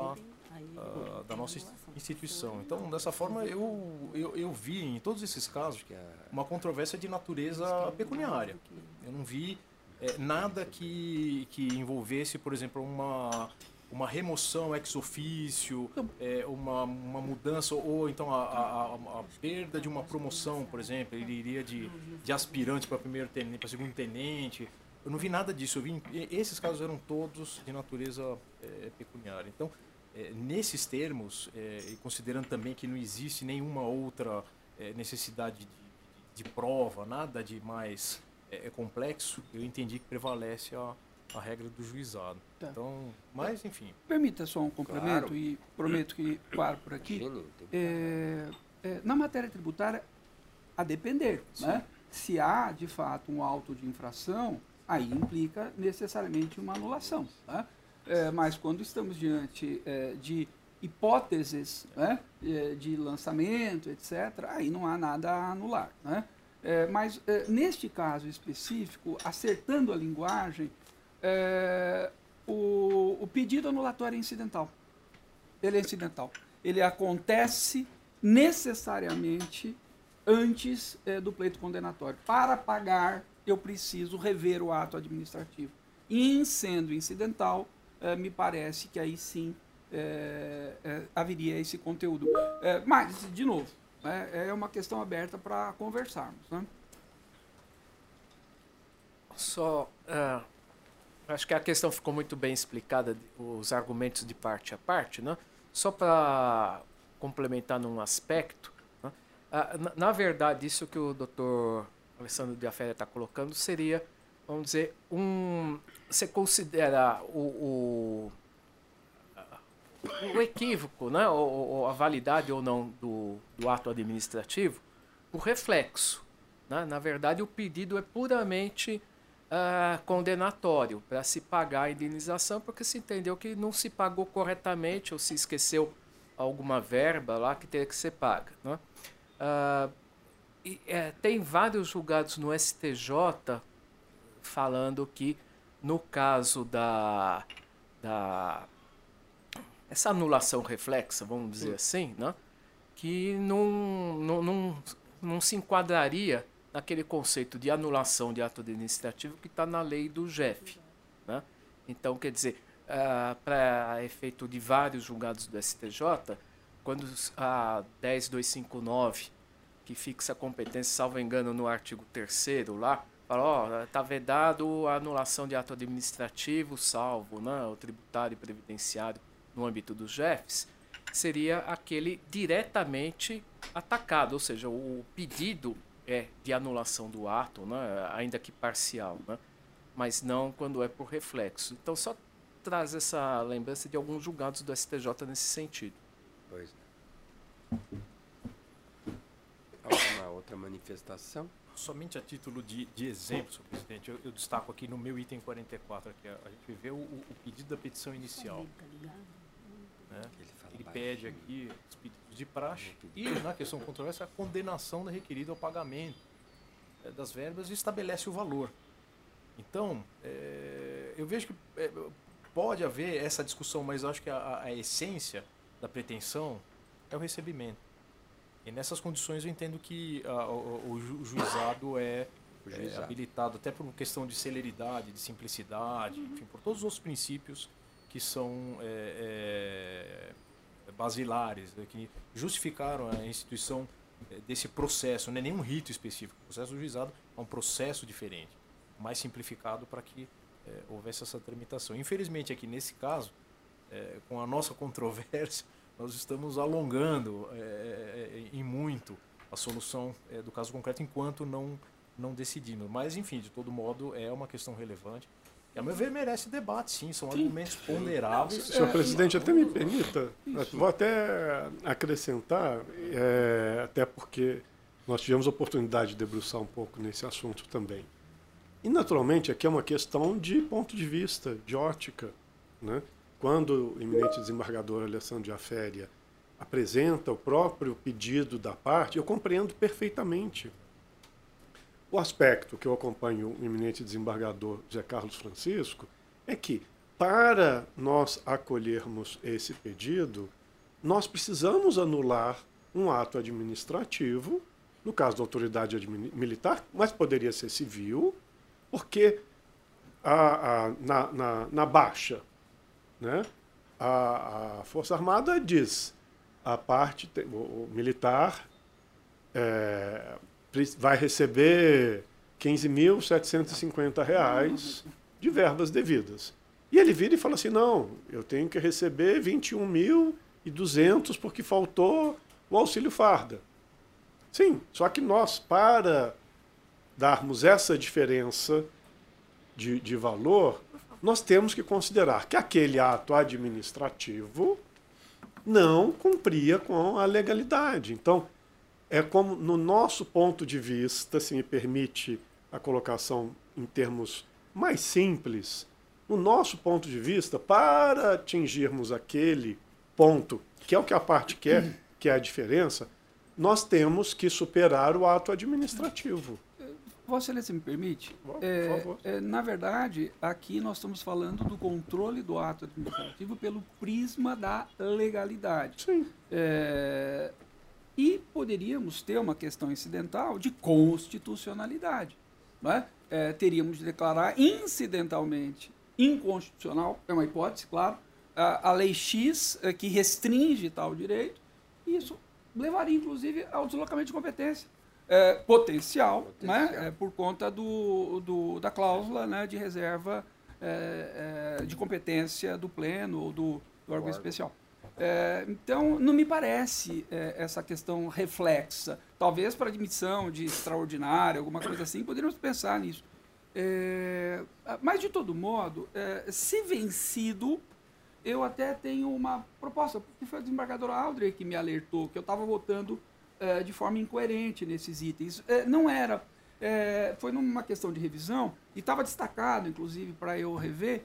Uh, da nossa instituição. Então, dessa forma, eu, eu, eu vi em todos esses casos uma controvérsia de natureza pecuniária. Eu não vi é, nada que, que envolvesse, por exemplo, uma, uma remoção ex officio, é, uma, uma mudança, ou então a, a, a perda de uma promoção, por exemplo. Ele iria de, de aspirante para primeiro tenente, para segundo tenente. Eu não vi nada disso. Eu vi, esses casos eram todos de natureza é, pecuniária. Então, É, nesses termos, é, e considerando também que não existe nenhuma outra é, necessidade de, de, de prova, nada de mais é, complexo, eu entendi que prevalece a, a regra do juizado. Tá. Então, mas enfim.
Permita só um complemento, claro. E prometo que paro por aqui. É, é, na matéria tributária, a depender, né? Se há, de fato, um auto de infração, aí implica necessariamente uma anulação, né? É, mas quando estamos diante é, de hipóteses, né, de lançamento, etcétera, aí não há nada a anular, né? É, mas, é, neste caso específico, acertando a linguagem, é, o, o pedido anulatório é incidental. Ele é incidental. Ele acontece necessariamente antes é, do pleito condenatório. Para pagar, eu preciso rever o ato administrativo. E, em sendo incidental, Uh, me parece que aí sim é, é, haveria esse conteúdo. É, mas, de novo, é, é uma questão aberta para conversarmos, né?
Só, uh, acho que a questão ficou muito bem explicada, os argumentos de parte a parte, né? Só para complementar num aspecto, né? uh, na, na verdade, isso que o doutor Alessandro de Afélia está colocando seria, vamos dizer, um, você considera o, o, o equívoco, né? ou, ou a validade ou não do, do ato administrativo, o reflexo. Né? Na verdade, o pedido é puramente Uh, condenatório para se pagar a indenização, porque se entendeu que não se pagou corretamente ou se esqueceu alguma verba lá que teria que ser paga. Né? Uh, e, é, tem vários julgados no S T J falando que no caso da, da essa anulação reflexa, vamos dizer assim, né? Que não, não, não, não se enquadraria naquele conceito de anulação de ato administrativo que está na lei do J E F. Né? Então, quer dizer, uh, para efeito de vários julgados do S T J, quando a dez mil duzentos e cinquenta e nove, que fixa a competência, salvo engano, no artigo terceiro lá, fala, ó, está vedado a anulação de ato administrativo, salvo, né, o tributário e previdenciário no âmbito dos J E Fs, seria aquele diretamente atacado, ou seja, o pedido é de anulação do ato, né, ainda que parcial, né, mas não quando é por reflexo. Então, só traz essa lembrança de alguns julgados do S T J nesse sentido.
Pois é. Alguma outra manifestação?
Somente a título de, de exemplo, senhor presidente, eu, eu destaco aqui no meu item quarenta e quatro, que a, a gente vê o, o pedido da petição inicial. Né? Ele pede aqui os pedidos de praxe e, na questão controversa, a condenação da requerida ao pagamento é, das verbas e estabelece o valor. Então, é, eu vejo que é, pode haver essa discussão, mas eu acho que a, a essência da pretensão é o recebimento. E nessas condições eu entendo que a, o, o juizado é, o juizado é habilitado até por uma questão de celeridade, de simplicidade, enfim, por todos os outros princípios que são é, é, basilares, né, que justificaram a instituição desse processo. Não é nenhum rito específico. O processo do juizado é um processo diferente, mais simplificado para que é, houvesse essa tramitação. Infelizmente, aqui nesse caso, é, com a nossa controvérsia, nós estamos alongando é, em muito a solução é, do caso concreto enquanto não, não decidimos. Mas, enfim, de todo modo, é uma questão relevante. E, a meu ver, merece debate, sim. São sim. argumentos ponderáveis.
Senhor é, presidente, até me permita, vou até acrescentar, é, até porque nós tivemos a oportunidade de debruçar um pouco nesse assunto também. E, naturalmente, aqui é uma questão de ponto de vista, de ótica, né? Quando o eminente desembargador Alessandro de Afélia apresenta o próprio pedido da parte, eu compreendo perfeitamente. O aspecto que eu acompanho o eminente desembargador José Carlos Francisco é que, para nós acolhermos esse pedido, nós precisamos anular um ato administrativo, no caso da autoridade militar, mas poderia ser civil, porque a, a, na, na, na baixa, né, a, a Força Armada diz, a parte, o, o militar é, vai receber quinze mil setecentos e cinquenta reais de verbas devidas. E ele vira e fala assim, não, eu tenho que receber vinte e um mil e duzentos porque faltou o auxílio farda. Sim, só que nós, para darmos essa diferença de, de valor, nós temos que considerar que aquele ato administrativo não cumpria com a legalidade. Então, é como, no nosso ponto de vista, se me permite a colocação em termos mais simples, no nosso ponto de vista, para atingirmos aquele ponto, que é o que a parte quer, que é a diferença, nós temos que superar o ato administrativo.
Vossa Excelência me permite?
Por
é,
favor.
É, na verdade, aqui nós estamos falando do controle do ato administrativo pelo prisma da legalidade.
Sim.
É, e poderíamos ter uma questão incidental de constitucionalidade. Não é? É, teríamos de declarar incidentalmente inconstitucional, é uma hipótese, claro, a, a lei X uh, que restringe tal direito, e isso levaria, inclusive, ao deslocamento de competência é, potencial, potencial. Né, é, por conta do, do, da cláusula, né, de reserva é, é, de competência do pleno ou do, do órgão especial. É, então, não me parece é, essa questão reflexa. Talvez para admissão de extraordinária, alguma coisa assim, poderíamos pensar nisso. É, mas, de todo modo, é, se vencido, eu até tenho uma proposta, porque foi a desembargadora Audrey que me alertou que eu estava votando é, de forma incoerente nesses itens. É, não era, é, foi numa questão de revisão, e estava destacado, inclusive, para eu rever,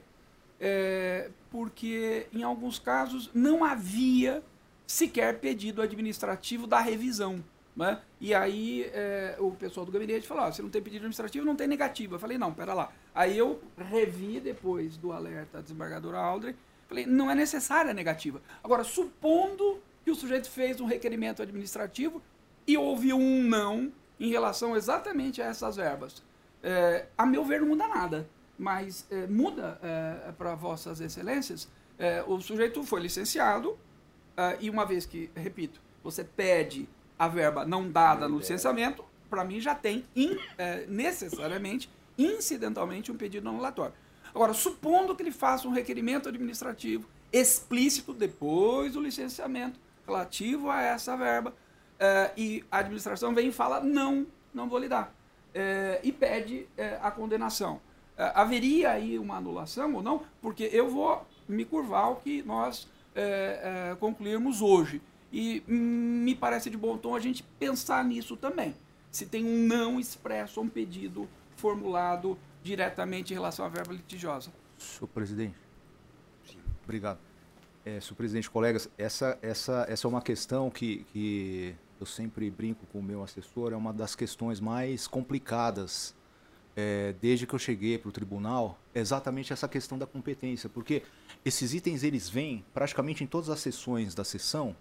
é, porque, em alguns casos, não havia sequer pedido administrativo da revisão. Né? E aí é, o pessoal do gabinete falou, ah, se não tem pedido administrativo, não tem negativa. Eu falei, não, pera lá. Aí eu revi depois do alerta da desembargadora Audrey, falei, não é necessária a negativa. Agora, supondo que o sujeito fez um requerimento administrativo e houve um não em relação exatamente a essas verbas, é, a meu ver não muda nada, mas é, muda é, para vossas excelências, é, o sujeito foi licenciado é, e uma vez que, repito, você pede a verba não dada no licenciamento, para mim já tem in, é, necessariamente, incidentalmente, um pedido anulatório. Agora, supondo que ele faça um requerimento administrativo explícito depois do licenciamento relativo a essa verba, eh, e a administração vem e fala, não, não vou lhe dar, eh, e pede eh, a condenação. Eh, haveria aí uma anulação ou não? Porque eu vou me curvar ao que nós eh, eh, concluirmos hoje. E hum, me parece de bom tom a gente pensar nisso também. Se tem um não expresso, um pedido formulado diretamente em relação à verba litigiosa.
Senhor presidente. Sim. Obrigado. É, senhor presidente, colegas, essa, essa, essa é uma questão que, que eu sempre brinco com o meu assessor, é uma das questões mais complicadas é, desde que eu cheguei para o tribunal, é exatamente essa questão da competência, porque esses itens eles vêm praticamente em todas as sessões da sessão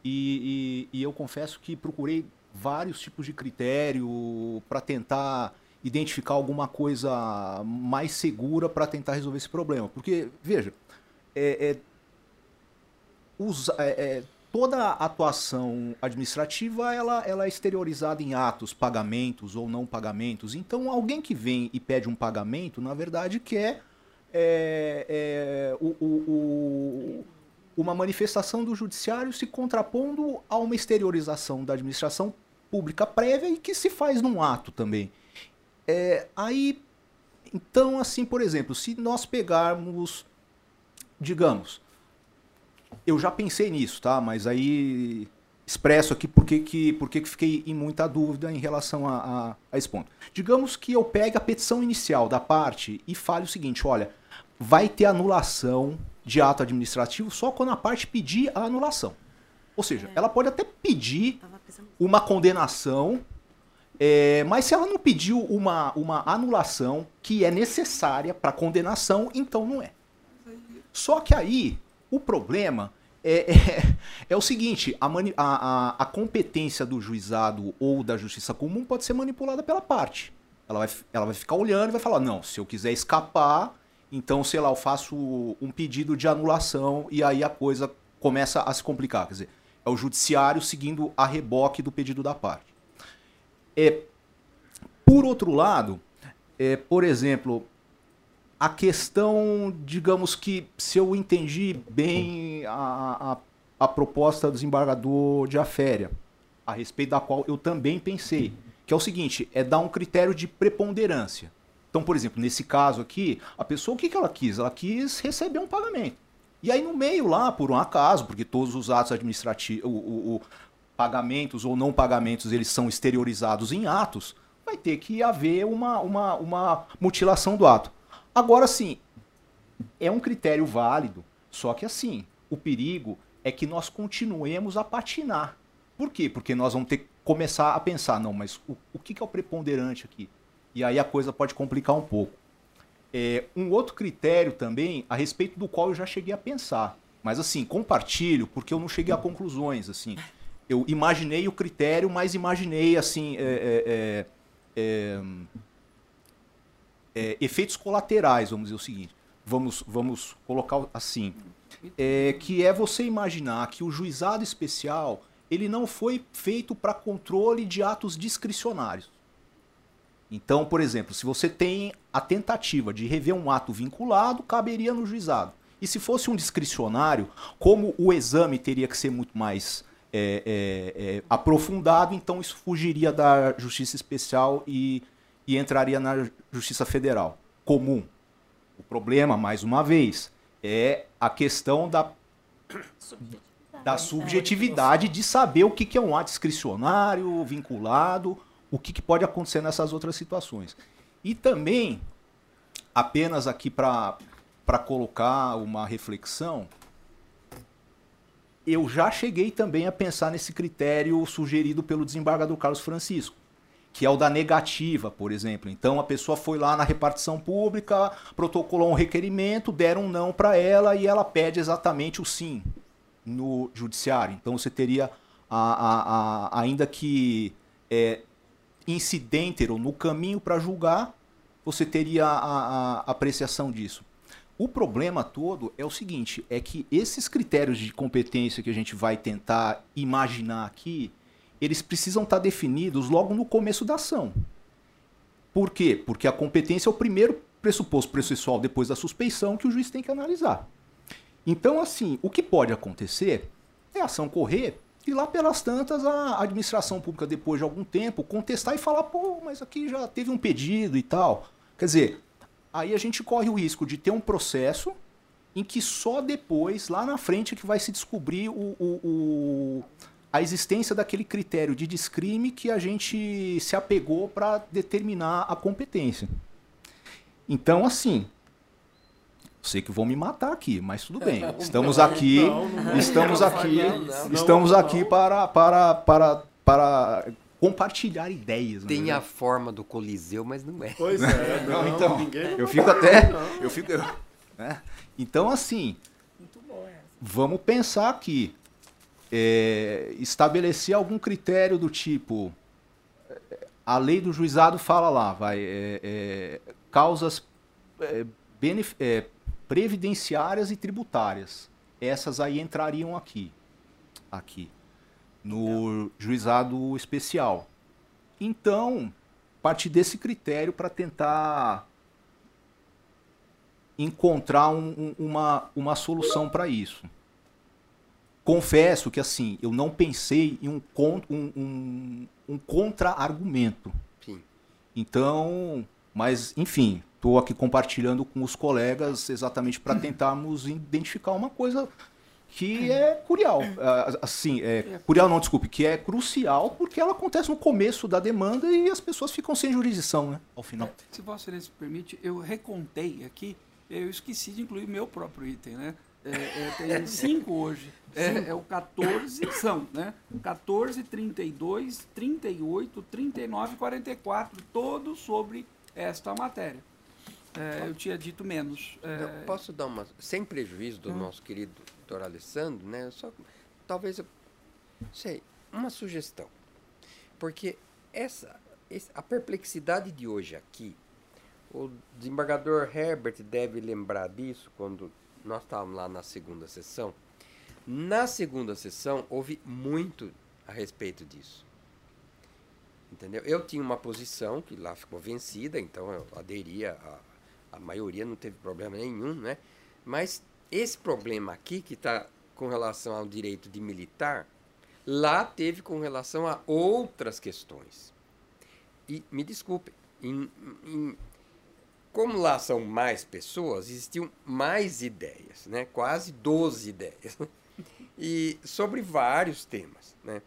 e, e, e eu confesso que procurei vários tipos de critério para tentar identificar alguma coisa mais segura para tentar resolver esse problema. Porque, veja, é, é, os, é, é, toda a atuação administrativa ela, ela é exteriorizada em atos, pagamentos ou não pagamentos. Então, alguém que vem e pede um pagamento, na verdade, quer é, é, o, o, o, uma manifestação do judiciário se contrapondo a uma exteriorização da administração pública prévia e que se faz num ato também. É, aí, então, assim, por exemplo, se nós pegarmos, digamos, eu já pensei nisso, tá? Mas aí expresso aqui porque que, porque que fiquei em muita dúvida em relação a, a, a esse ponto. Digamos que eu pegue a petição inicial da parte e fale o seguinte, olha, vai ter anulação de ato administrativo só quando a parte pedir a anulação. Ou seja, é. ela pode até pedir uma condenação, É, mas se ela não pediu uma, uma anulação que é necessária para condenação, então não é. Só que aí, o problema é, é, é o seguinte, a, mani, a, a, a competência do juizado ou da justiça comum pode ser manipulada pela parte. Ela vai, ela vai ficar olhando e vai falar, não, se eu quiser escapar, então, sei lá, eu faço um pedido de anulação e aí a coisa começa a se complicar. Quer dizer, é o judiciário seguindo a reboque do pedido da parte. É, por outro lado, é, por exemplo, a questão, digamos que, se eu entendi bem a, a, a proposta do desembargador de Aféria, a respeito da qual eu também pensei, que é o seguinte, é dar um critério de preponderância. Então, por exemplo, nesse caso aqui, a pessoa, o que, que ela quis? Ela quis receber um pagamento. E aí no meio lá, por um acaso, porque todos os atos administrativos... O, o, o, pagamentos ou não pagamentos, eles são exteriorizados em atos, vai ter que haver uma, uma, uma mutilação do ato. Agora, sim, é um critério válido, só que assim, o perigo é que nós continuemos a patinar. Por quê? Porque nós vamos ter que começar a pensar, não, mas o, o que é o preponderante aqui? E aí a coisa pode complicar um pouco. É, um outro critério também, a respeito do qual eu já cheguei a pensar, mas assim, compartilho, porque eu não cheguei a conclusões, assim. Eu imaginei o critério, mas imaginei assim, é, é, é, é, efeitos colaterais, vamos dizer o seguinte. Vamos, vamos colocar assim. é, que é você imaginar que o juizado especial ele não foi feito para controle de atos discricionários. Então, por exemplo, se você tem a tentativa de rever um ato vinculado, caberia no juizado. E se fosse um discricionário, como o exame teria que ser muito mais é, é, é, aprofundado, então isso fugiria da Justiça Especial e, e entraria na Justiça Federal comum. O problema, mais uma vez, é a questão da, da subjetividade de saber o que, que é um ato discricionário, vinculado, o que, que pode acontecer nessas outras situações. E também, apenas aqui para para colocar uma reflexão, eu já cheguei também a pensar nesse critério sugerido pelo desembargador Carlos Francisco, que é o da negativa, por exemplo. Então a pessoa foi lá na repartição pública, protocolou um requerimento, deram um não para ela e ela pede exatamente o sim no judiciário. Então você teria, a, a, a, ainda que é, incidente ou no caminho para julgar, você teria a, a, a apreciação disso. O problema todo é o seguinte, é que esses critérios de competência que a gente vai tentar imaginar aqui, eles precisam estar definidos logo no começo da ação. Por quê? Porque a competência é o primeiro pressuposto processual depois da suspeição que o juiz tem que analisar. Então, assim, o que pode acontecer é a ação correr e lá pelas tantas a administração pública, depois de algum tempo, contestar e falar, pô, mas aqui já teve um pedido e tal. Quer dizer, aí a gente corre o risco de ter um processo em que só depois, lá na frente, que vai se descobrir o, o, o, a existência daquele critério de descrime que a gente se apegou para determinar a competência. Então, assim, sei que vão me matar aqui, mas tudo bem. Estamos aqui, estamos aqui, estamos aqui para, para, para, para compartilhar ideias.
Tem
né?
a forma do Coliseu, mas não é.
Pois é, não,
não, então,
ninguém
eu fico até, eu fico, né? Então, assim, vamos pensar aqui, é, estabelecer algum critério do tipo, a lei do juizado fala lá, vai, é, é, causas é, benef, é, previdenciárias e tributárias. Essas aí entrariam aqui, aqui, no juizado especial. Então, partir desse critério para tentar encontrar um, um, uma, uma solução para isso. Confesso que, assim, eu não pensei em um, um, um, um contra-argumento.
Sim.
Então, mas, enfim, estou aqui compartilhando com os colegas exatamente para tentarmos identificar uma coisa que é curial. Assim, é, curial não, desculpe, que é crucial porque ela acontece no começo da demanda e as pessoas ficam sem jurisdição, né, ao final.
Se Vossa Excelência permite, eu recontei aqui, eu esqueci de incluir meu próprio item, né? É, é, tem cinco hoje. É, é o quatorze, são, né? quatorze, trinta e dois, trinta e oito, trinta e nove e quarenta e quatro, todos sobre esta matéria. É, eu tinha dito menos. É...
Eu posso dar uma, sem prejuízo do hum. nosso querido doutor Alessandro, né? Só, talvez, eu, sei, uma sugestão. Porque essa, essa, a perplexidade de hoje aqui, o desembargador Herbert deve lembrar disso quando nós estávamos lá na segunda sessão. Na segunda sessão, houve muito a respeito disso. Entendeu? Eu tinha uma posição que lá ficou vencida, então eu aderia, a, a maioria não teve problema nenhum, né? Mas esse problema aqui, que está com relação ao direito de militar, lá teve com relação a outras questões. E, me desculpe, em, em, como lá são mais pessoas, existiam mais ideias, né? Quase doze ideias. E sobre vários temas, né?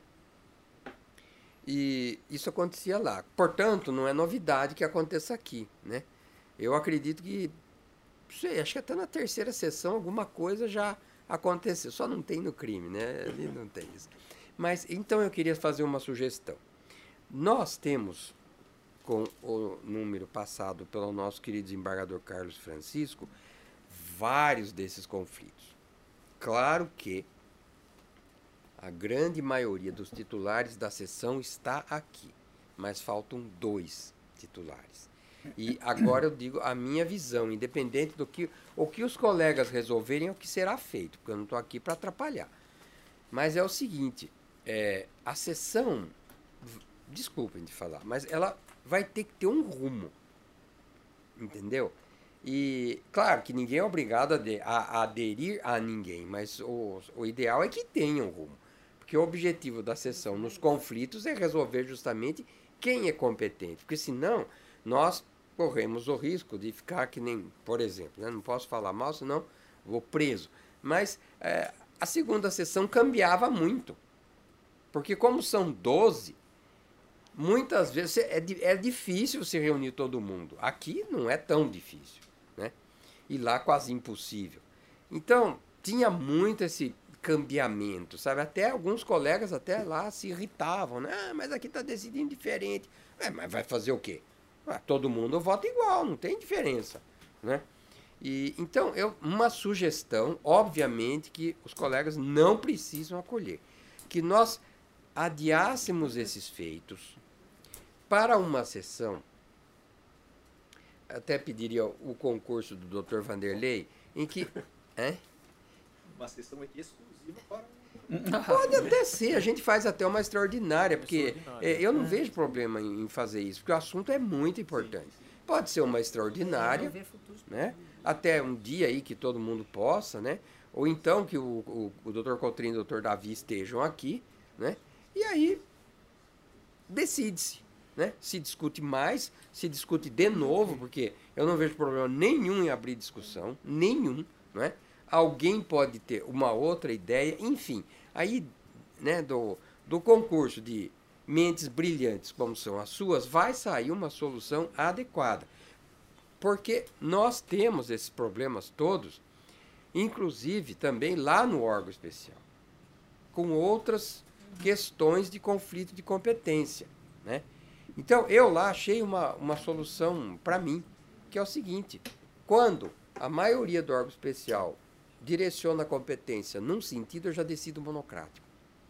E isso acontecia lá. Portanto, não é novidade que aconteça aqui, né? Eu acredito que, não sei, acho que até na terceira sessão alguma coisa já aconteceu. Só não tem no crime, né? Ali não tem isso. Mas, então eu queria fazer uma sugestão. Nós temos, com o número passado pelo nosso querido desembargador Carlos Francisco, vários desses conflitos. Claro que a grande maioria dos titulares da sessão está aqui, mas faltam dois titulares. E agora eu digo a minha visão, independente do que o que os colegas resolverem, é o que será feito, porque eu não estou aqui para atrapalhar. Mas é o seguinte, é, a sessão, desculpem de falar, mas ela vai ter que ter um rumo, entendeu? E claro que ninguém é obrigado a, de, a, a aderir a ninguém, mas o, o ideal é que tenha um rumo. Porque o objetivo da sessão nos conflitos é resolver justamente quem é competente. Porque senão nós corremos o risco de ficar que nem, por exemplo, né? Não posso falar mal, senão vou preso. Mas é, a segunda sessão cambiava muito. Porque como são doze, muitas vezes é, é difícil se reunir todo mundo. Aqui não é tão difícil, né? E lá quase impossível. Então, tinha muito esse cambiamento, sabe? Até alguns colegas até lá se irritavam, né? Ah, mas aqui está decidindo diferente. É, mas vai fazer o quê? Ah, todo mundo vota igual, não tem diferença, né? E, então, eu, uma sugestão, obviamente, que os colegas não precisam acolher, que nós adiássemos esses feitos para uma sessão, até pediria o concurso do doutor Vanderlei, em que... É?
Uma sessão exclusiva para...
Pode até ser, a gente faz até uma extraordinária, porque é, eu não vejo problema em fazer isso, porque o assunto é muito importante. Pode ser uma extraordinária, né? Até um dia aí que todo mundo possa, né? Ou então que o, o, o doutor Cotrim e o doutor Davi estejam aqui, né? E aí decide-se, né? Se discute mais, se discute de novo, porque eu não vejo problema nenhum em abrir discussão, nenhum, né? Alguém pode ter uma outra ideia, enfim. Aí, né, do, do concurso de mentes brilhantes, como são as suas, vai sair uma solução adequada. Porque nós temos esses problemas todos, inclusive também lá no órgão especial, com outras questões de conflito de competência, né? Então, eu lá achei uma, uma solução para mim, que é o seguinte: quando a maioria do órgão especial direciona a competência num sentido, eu já decido monocrático.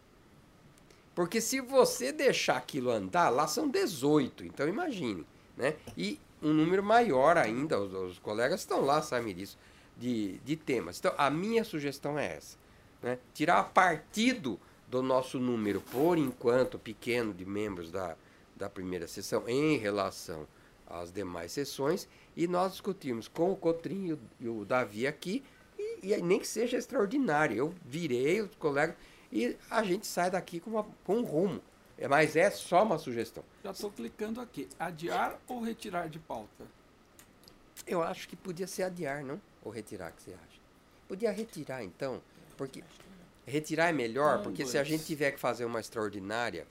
Porque se você deixar aquilo andar, lá são dezoito, então imagine, né? E um número maior ainda, os, os colegas estão lá, sabem disso, de, de temas. Então, a minha sugestão é essa, né? Tirar partido do nosso número, por enquanto, pequeno de membros da, da primeira sessão em relação às demais sessões, e nós discutimos com o Cotrim e o, e o Davi aqui, e nem que seja extraordinário. Eu virei os colegas e a gente sai daqui com, uma, com um rumo. Mas é só uma sugestão.
Já estou clicando aqui. Adiar ou retirar de pauta?
Eu acho que podia ser adiar, não? Ou retirar, o que você acha? Podia retirar, então. Porque retirar é melhor, um, porque dois. Se a gente tiver que fazer uma extraordinária...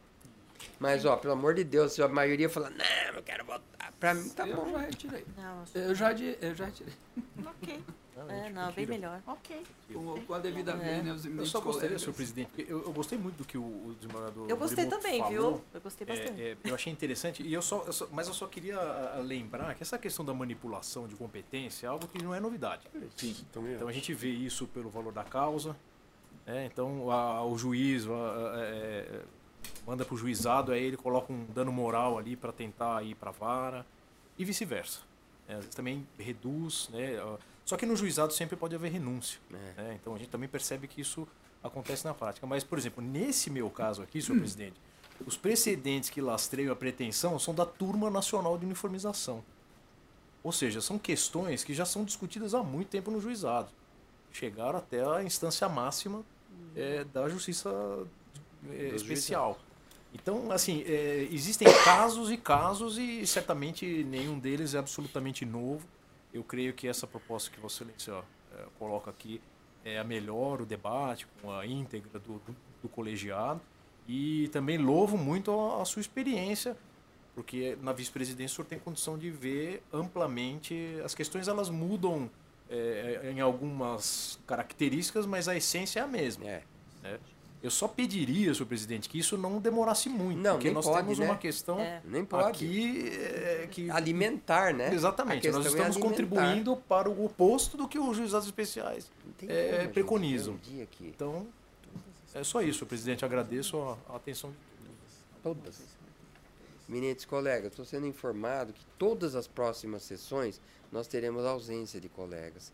Mas, ó, pelo amor de Deus, se a maioria falar, não, eu quero votar, pra mim tá
eu
bom.
Eu já retirei.
Não,
eu, já, eu já retirei.
Ok.
É, não, bem melhor.
Ok.
Com, com a devida
é.
vênia, os
Eu só gostaria, senhor presidente, porque eu, eu gostei muito do que o, o desembargador
Eu gostei
Morimoto
também,
falou.
viu? Eu gostei bastante.
É, é, eu achei interessante, e eu só, eu só, mas eu só queria a, lembrar que essa questão da manipulação de competência é algo que não é novidade.
Sim, também
então a gente vê isso pelo valor da causa. É, então a, o juiz a, a, é, manda para o juizado, aí ele coloca um dano moral ali para tentar ir para a vara e vice-versa. É, às vezes também reduz, né? Só que no juizado sempre pode haver renúncia. É. Né? Então a gente também percebe que isso acontece na prática. Mas, por exemplo, nesse meu caso aqui, senhor hum. presidente, os precedentes que lastreiam a pretensão são da Turma Nacional de Uniformização. Ou seja, são questões que já são discutidas há muito tempo no juizado. Chegaram até a instância máxima é, da Justiça é, Especial. Então, assim, é, existem casos e casos e certamente nenhum deles é absolutamente novo. Eu creio que essa proposta que Vossa Excelência ó, é, coloca aqui é a melhor, o debate com a íntegra do, do, do colegiado. E também louvo muito a, a sua experiência, porque na vice-presidência o senhor tem condição de ver amplamente. As questões elas mudam é, em algumas características, mas a essência é a mesma.
É.
Né? Eu só pediria, senhor presidente, que isso não demorasse muito,
não,
porque nós
pode,
temos
né?
uma questão
é. nem pode.
aqui é, que...
alimentar, né?
Exatamente, nós estamos é contribuindo para o oposto do que os juizados especiais é, como, preconizam.
Um aqui.
Então, é só isso, senhor presidente. Agradeço a, a atenção de
todos. Eminentes colegas, estou sendo informado que todas as próximas sessões nós teremos ausência de colegas.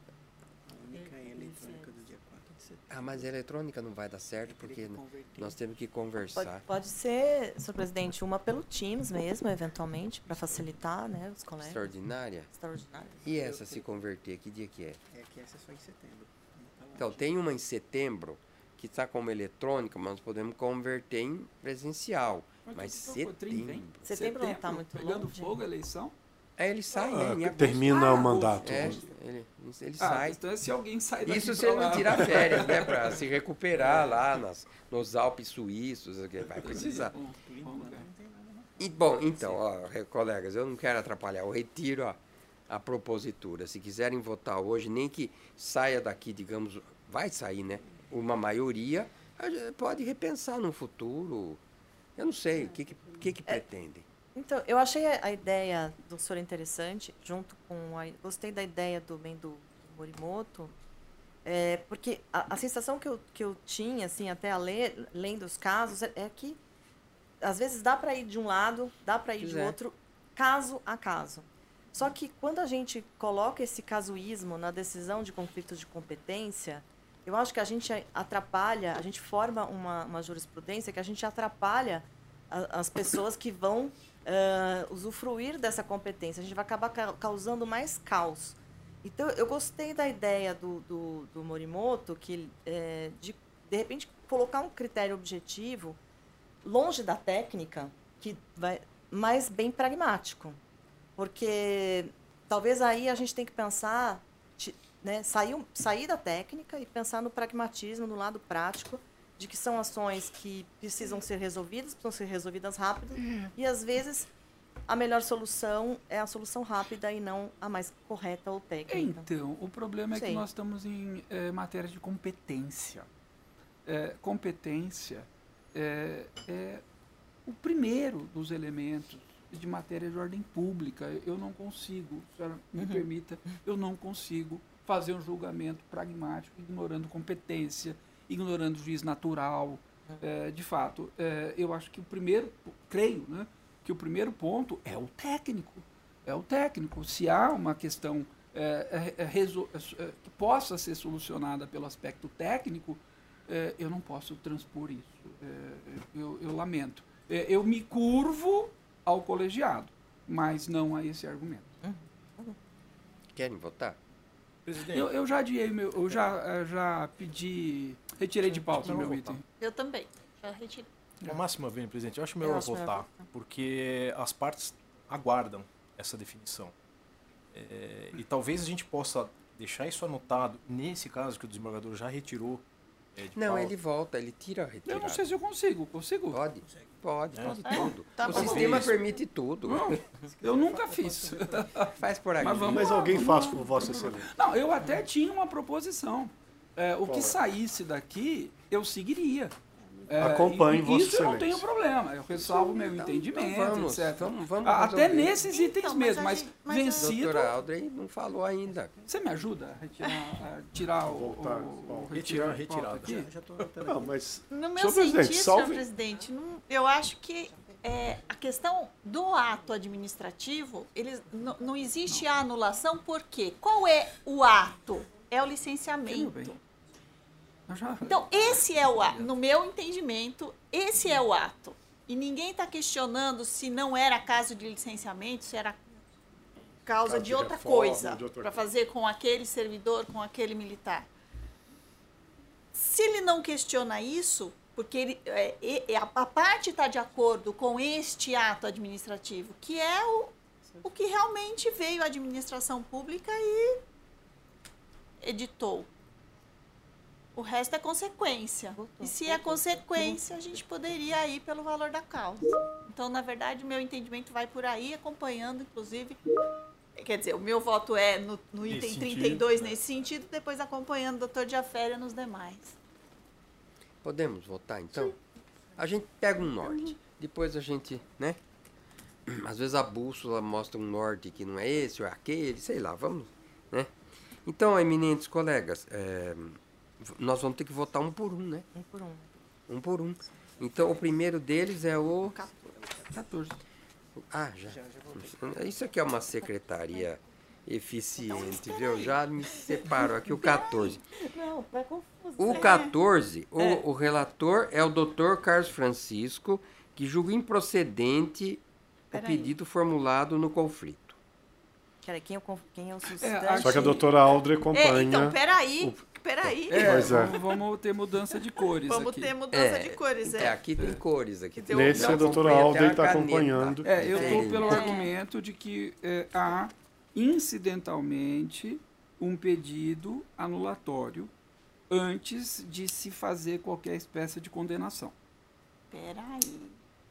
A única é a eletrônica do dia quatro de setembro.
Ah, mas a eletrônica não vai dar certo, porque nós temos que
Pode,
conversar.
pode ser, senhor presidente, uma pelo Teams mesmo, eventualmente, para facilitar, né, os colegas.
Extraordinária?
Extraordinária.
E essa se converter, que dia que é?
É que essa é só em setembro.
Então, tem uma em setembro, que está como eletrônica, mas nós podemos converter em presencial. Mas setembro...
Setembro não está muito
Pegando
longe.
fogo a eleição?
É, ele sai,
Ah,
né? Em agosto.
termina
Ah,
o mandato.
É, ele, ele
Ah,
sai.
então é se alguém sai daqui
Isso se
pra
ele não
lá.
tirar férias, né? Para se recuperar lá nas, nos Alpes suíços, vai precisar.
Bom, bom lugar.
E, bom, então, ó, re- colegas, eu não quero atrapalhar. Eu retiro a, a propositura. Se quiserem votar hoje, nem que saia daqui, digamos, vai sair, né? Uma maioria, a gente pode repensar no futuro. Eu não sei, o que, que, que, que pretendem?
Então, eu achei a, a ideia do senhor interessante, junto com a... Gostei da ideia do, bem do, do Morimoto, é, porque a, a sensação que eu, que eu tinha, assim, até a ler, lendo os casos, é, é que às vezes dá para ir de um lado, dá para ir
Pois
de
é.
outro, caso a caso. Só que quando a gente coloca esse casuísmo na decisão de conflito de competência, eu acho que a gente atrapalha, a gente forma uma, uma jurisprudência que a gente atrapalha a, as pessoas que vão uh, usufruir dessa competência. A gente vai acabar ca causando mais caos. Então, eu gostei da ideia do, do, do Morimoto, que, é, de, de repente, colocar um critério objetivo longe da técnica, que vai, mas bem pragmático. Porque talvez aí a gente tem que pensar, né, sair, sair da técnica e pensar no pragmatismo, no lado prático, de que são ações que precisam ser resolvidas, precisam ser resolvidas rápido, e às vezes a melhor solução é a solução rápida e não a mais correta ou técnica.
Então, o problema é
Sei.
que nós estamos em é, matéria de competência. É, competência é, é o primeiro dos elementos de matéria de ordem pública. Eu não consigo, a senhora me
Uhum.
permita, eu não consigo fazer um julgamento pragmático, ignorando competência, ignorando juiz natural. É, de fato, é, eu acho que o primeiro, creio, né, que o primeiro ponto é o técnico. É o técnico. Se há uma questão é, é, é, resol- é, que possa ser solucionada pelo aspecto técnico, é, eu não posso transpor isso. É, eu, eu lamento. É, eu me curvo ao colegiado, mas não a esse argumento.
Querem votar?
Presidente,
Eu, eu já adiei meu, eu já, eh, já pedi, retirei de pauta o
Não,
meu
vou
item.
votar.
Eu também. Já retirei.
uma máxima vez, presidente, eu acho
Eu
melhor
acho melhor
votar,
votar.
porque as partes aguardam essa definição. É, e talvez a gente possa deixar isso anotado, nesse caso que o desembargador já retirou. É, de
Não,
pauta.
ele volta, ele tira a retirada.
Eu não sei se eu consigo, consigo?
Pode, pode,
É.
pode
É?
tudo.
Tá
o
bom.
sistema
Isso.
permite tudo.
Não, eu nunca fiz.
Faz por aqui.
Mas vamos
Mas
lá,
alguém
vamos
faz
lá.
por Vossa Excelência.
Não, eu até tinha uma proposição. É, o
Qual
que
é?
saísse daqui, eu seguiria. É,
Acompanhe
e-
Vossa
Isso eu não
Excelência.
tenho problema. Eu ressalvo meu
Então-
entendimento,
então vamos,
etcétera.
vamos- vamos
A- Até
resolver.
nesses itens
Então, mas
mesmo,
a
mas,
gente- mas a-
vencido.
Doutora Aldrey não falou ainda.
Você me ajuda a retirar, a tirar o,
Voltar,
o,
bom.
o
Retirar,
de pauta
retirado.
aqui?
Já, já tô anotando
Não,
aqui.
mas
No meu
Senhor presidente,
sentido,
salve-
senhor presidente, não- eu acho que é, a questão do ato administrativo, ele, não, não existe a anulação, por quê? Qual é o ato? É o
Meu
licenciamento.
bem. Eu já-
Então, esse é o ato. No meu entendimento, esse é o ato. E ninguém está questionando se não era caso de licenciamento, se era causa
Caso
de
de
outra
reforma,
coisa,
de outra
para
coisa.
fazer com aquele servidor, com aquele militar. Se ele não questiona isso, porque ele, é, é, a, a parte está de acordo com este ato administrativo, que é o, o que realmente veio a administração pública e editou. O resto é consequência. E se é consequência, a gente poderia ir pelo valor da causa. Então, na verdade, o meu entendimento vai por aí, acompanhando, inclusive. Quer dizer, o meu voto é no, no
Nesse
item
sentido,
trinta e dois
né?
nesse sentido, depois acompanhando o doutor Diaféria nos demais.
Podemos votar, então? A gente pega um norte. Depois a gente, né? Às vezes a bússola mostra um norte que não é esse ou é aquele, sei lá, vamos, né? Então, eminentes colegas, é, nós vamos ter que votar um por um, né?
Um por um.
Um por um. Então, o primeiro deles é o
quatorze.
Ah, já. Isso aqui é uma secretaria eficiente, viu? Já me separo aqui o quatorze.
Não, vai confuso.
O quatorze, o, o relator é o doutor Carlos Francisco, que julga improcedente o
Peraí.
pedido formulado no conflito.
Peraí, quem é o, conf- quem é o
É,
sustante?
Só que a doutora Aldre
É,
acompanha.
então, peraí, peraí.
É,
Pois é.
Vamos, vamos ter mudança de cores
Vamos
aqui.
ter mudança de cores,
É,
é.
aqui tem cores. Aqui tem
Nesse,
não
a doutora
acompanha,
Aldre
tem uma
está
caneta.
acompanhando.
É, eu estou
Tem.
pelo
É.
argumento de que é, há, incidentalmente, um pedido anulatório antes de se fazer qualquer espécie de condenação.
Peraí.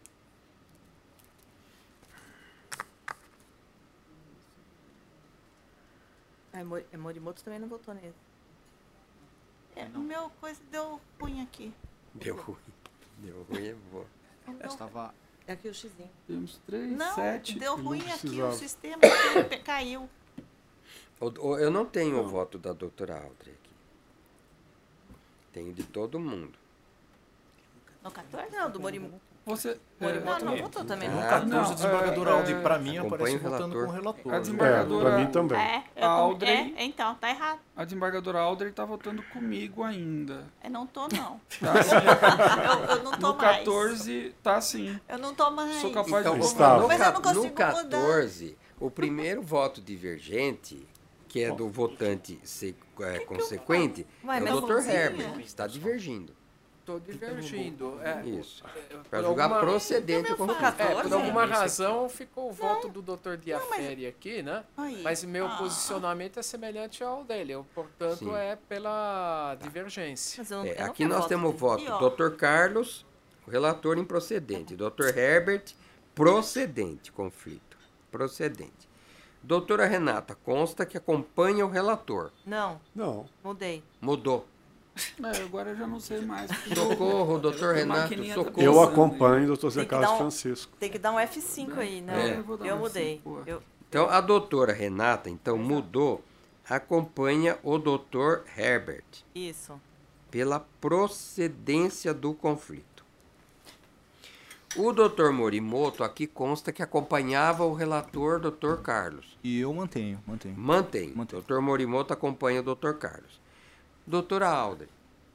Ah, Mori- Morimoto também não votou nele.
É, o meu coisa deu ruim aqui.
Deu ruim. Deu ruim, é boa.
O meu-
Estava
É aqui o xizinho.
Temos três,
Não,
sete.
deu
não
ruim aqui,
precisava.
o sistema pe- caiu.
O- o- Eu não tenho o voto da doutora Aldre aqui. Tenho de todo mundo.
No quatorze?
Não, do Morimoto.
Você,
Morimoto
é,
não votou também.
No
Ah,
quatorze,
não,
a desembargadora
é,
Aldi,
é,
para mim,
acompanha
aparece
o
votando
relator.
com o relator.
A
É,
desembargadora,
para mim também.
É, eu,
A Aldrey-
é, então, tá errado.
a desembargadora Aldrey está votando comigo ainda.
Eu não tô, não.
Tá?
Eu, eu não tô
No
mais.
quatorze, tá sim.
Eu não tô mais.
Sou capaz
Então,
de
Estava.
no,
Mas eu
ca-
não consigo
no quatorze, o primeiro voto divergente, que é do votante se- é, consequente,
Ué,
é o
mas
doutor
mãozinha?
Herbert. Está divergindo.
Estou divergindo. É,
Isso.
por
Para julgar
alguma-
procedente o conflito.
É, por alguma
Sim.
razão ficou o voto do doutor Diaferi aqui, né?
Aí.
Mas meu
Ah.
posicionamento é semelhante ao dele. Eu, portanto,
Sim.
é pela divergência.
Mas eu,
É,
eu não
aqui
tenho
nós
voto
temos o
dele.
voto
E, ó.
doutor Carlos, o relator improcedente. doutor Herbert, procedente, conflito. Procedente. Doutora Renata, consta que acompanha o relator.
Não,
Não.
mudei.
Mudou.
É, agora eu já não sei mais.
Socorro, doutor
A
Renato,
maquininha tá
socorro.
Eu
Pensando
acompanho o doutor Zé
Tem que
Carlos
dar um-
Francisco.
Tem que dar um F cinco aí, não.
É.
Eu vou dar
Eu
um
mudei.
F cinco,
Eu,
Então, a doutora Renata, então, mudou, acompanha o doutor Herbert
isso.
pela procedência do conflito. O doutor Morimoto, aqui consta que acompanhava o relator doutor Carlos.
E eu mantenho, mantenho.
Mantém.
Mantém.
doutor Morimoto acompanha o doutor Carlos. Doutora Aldre,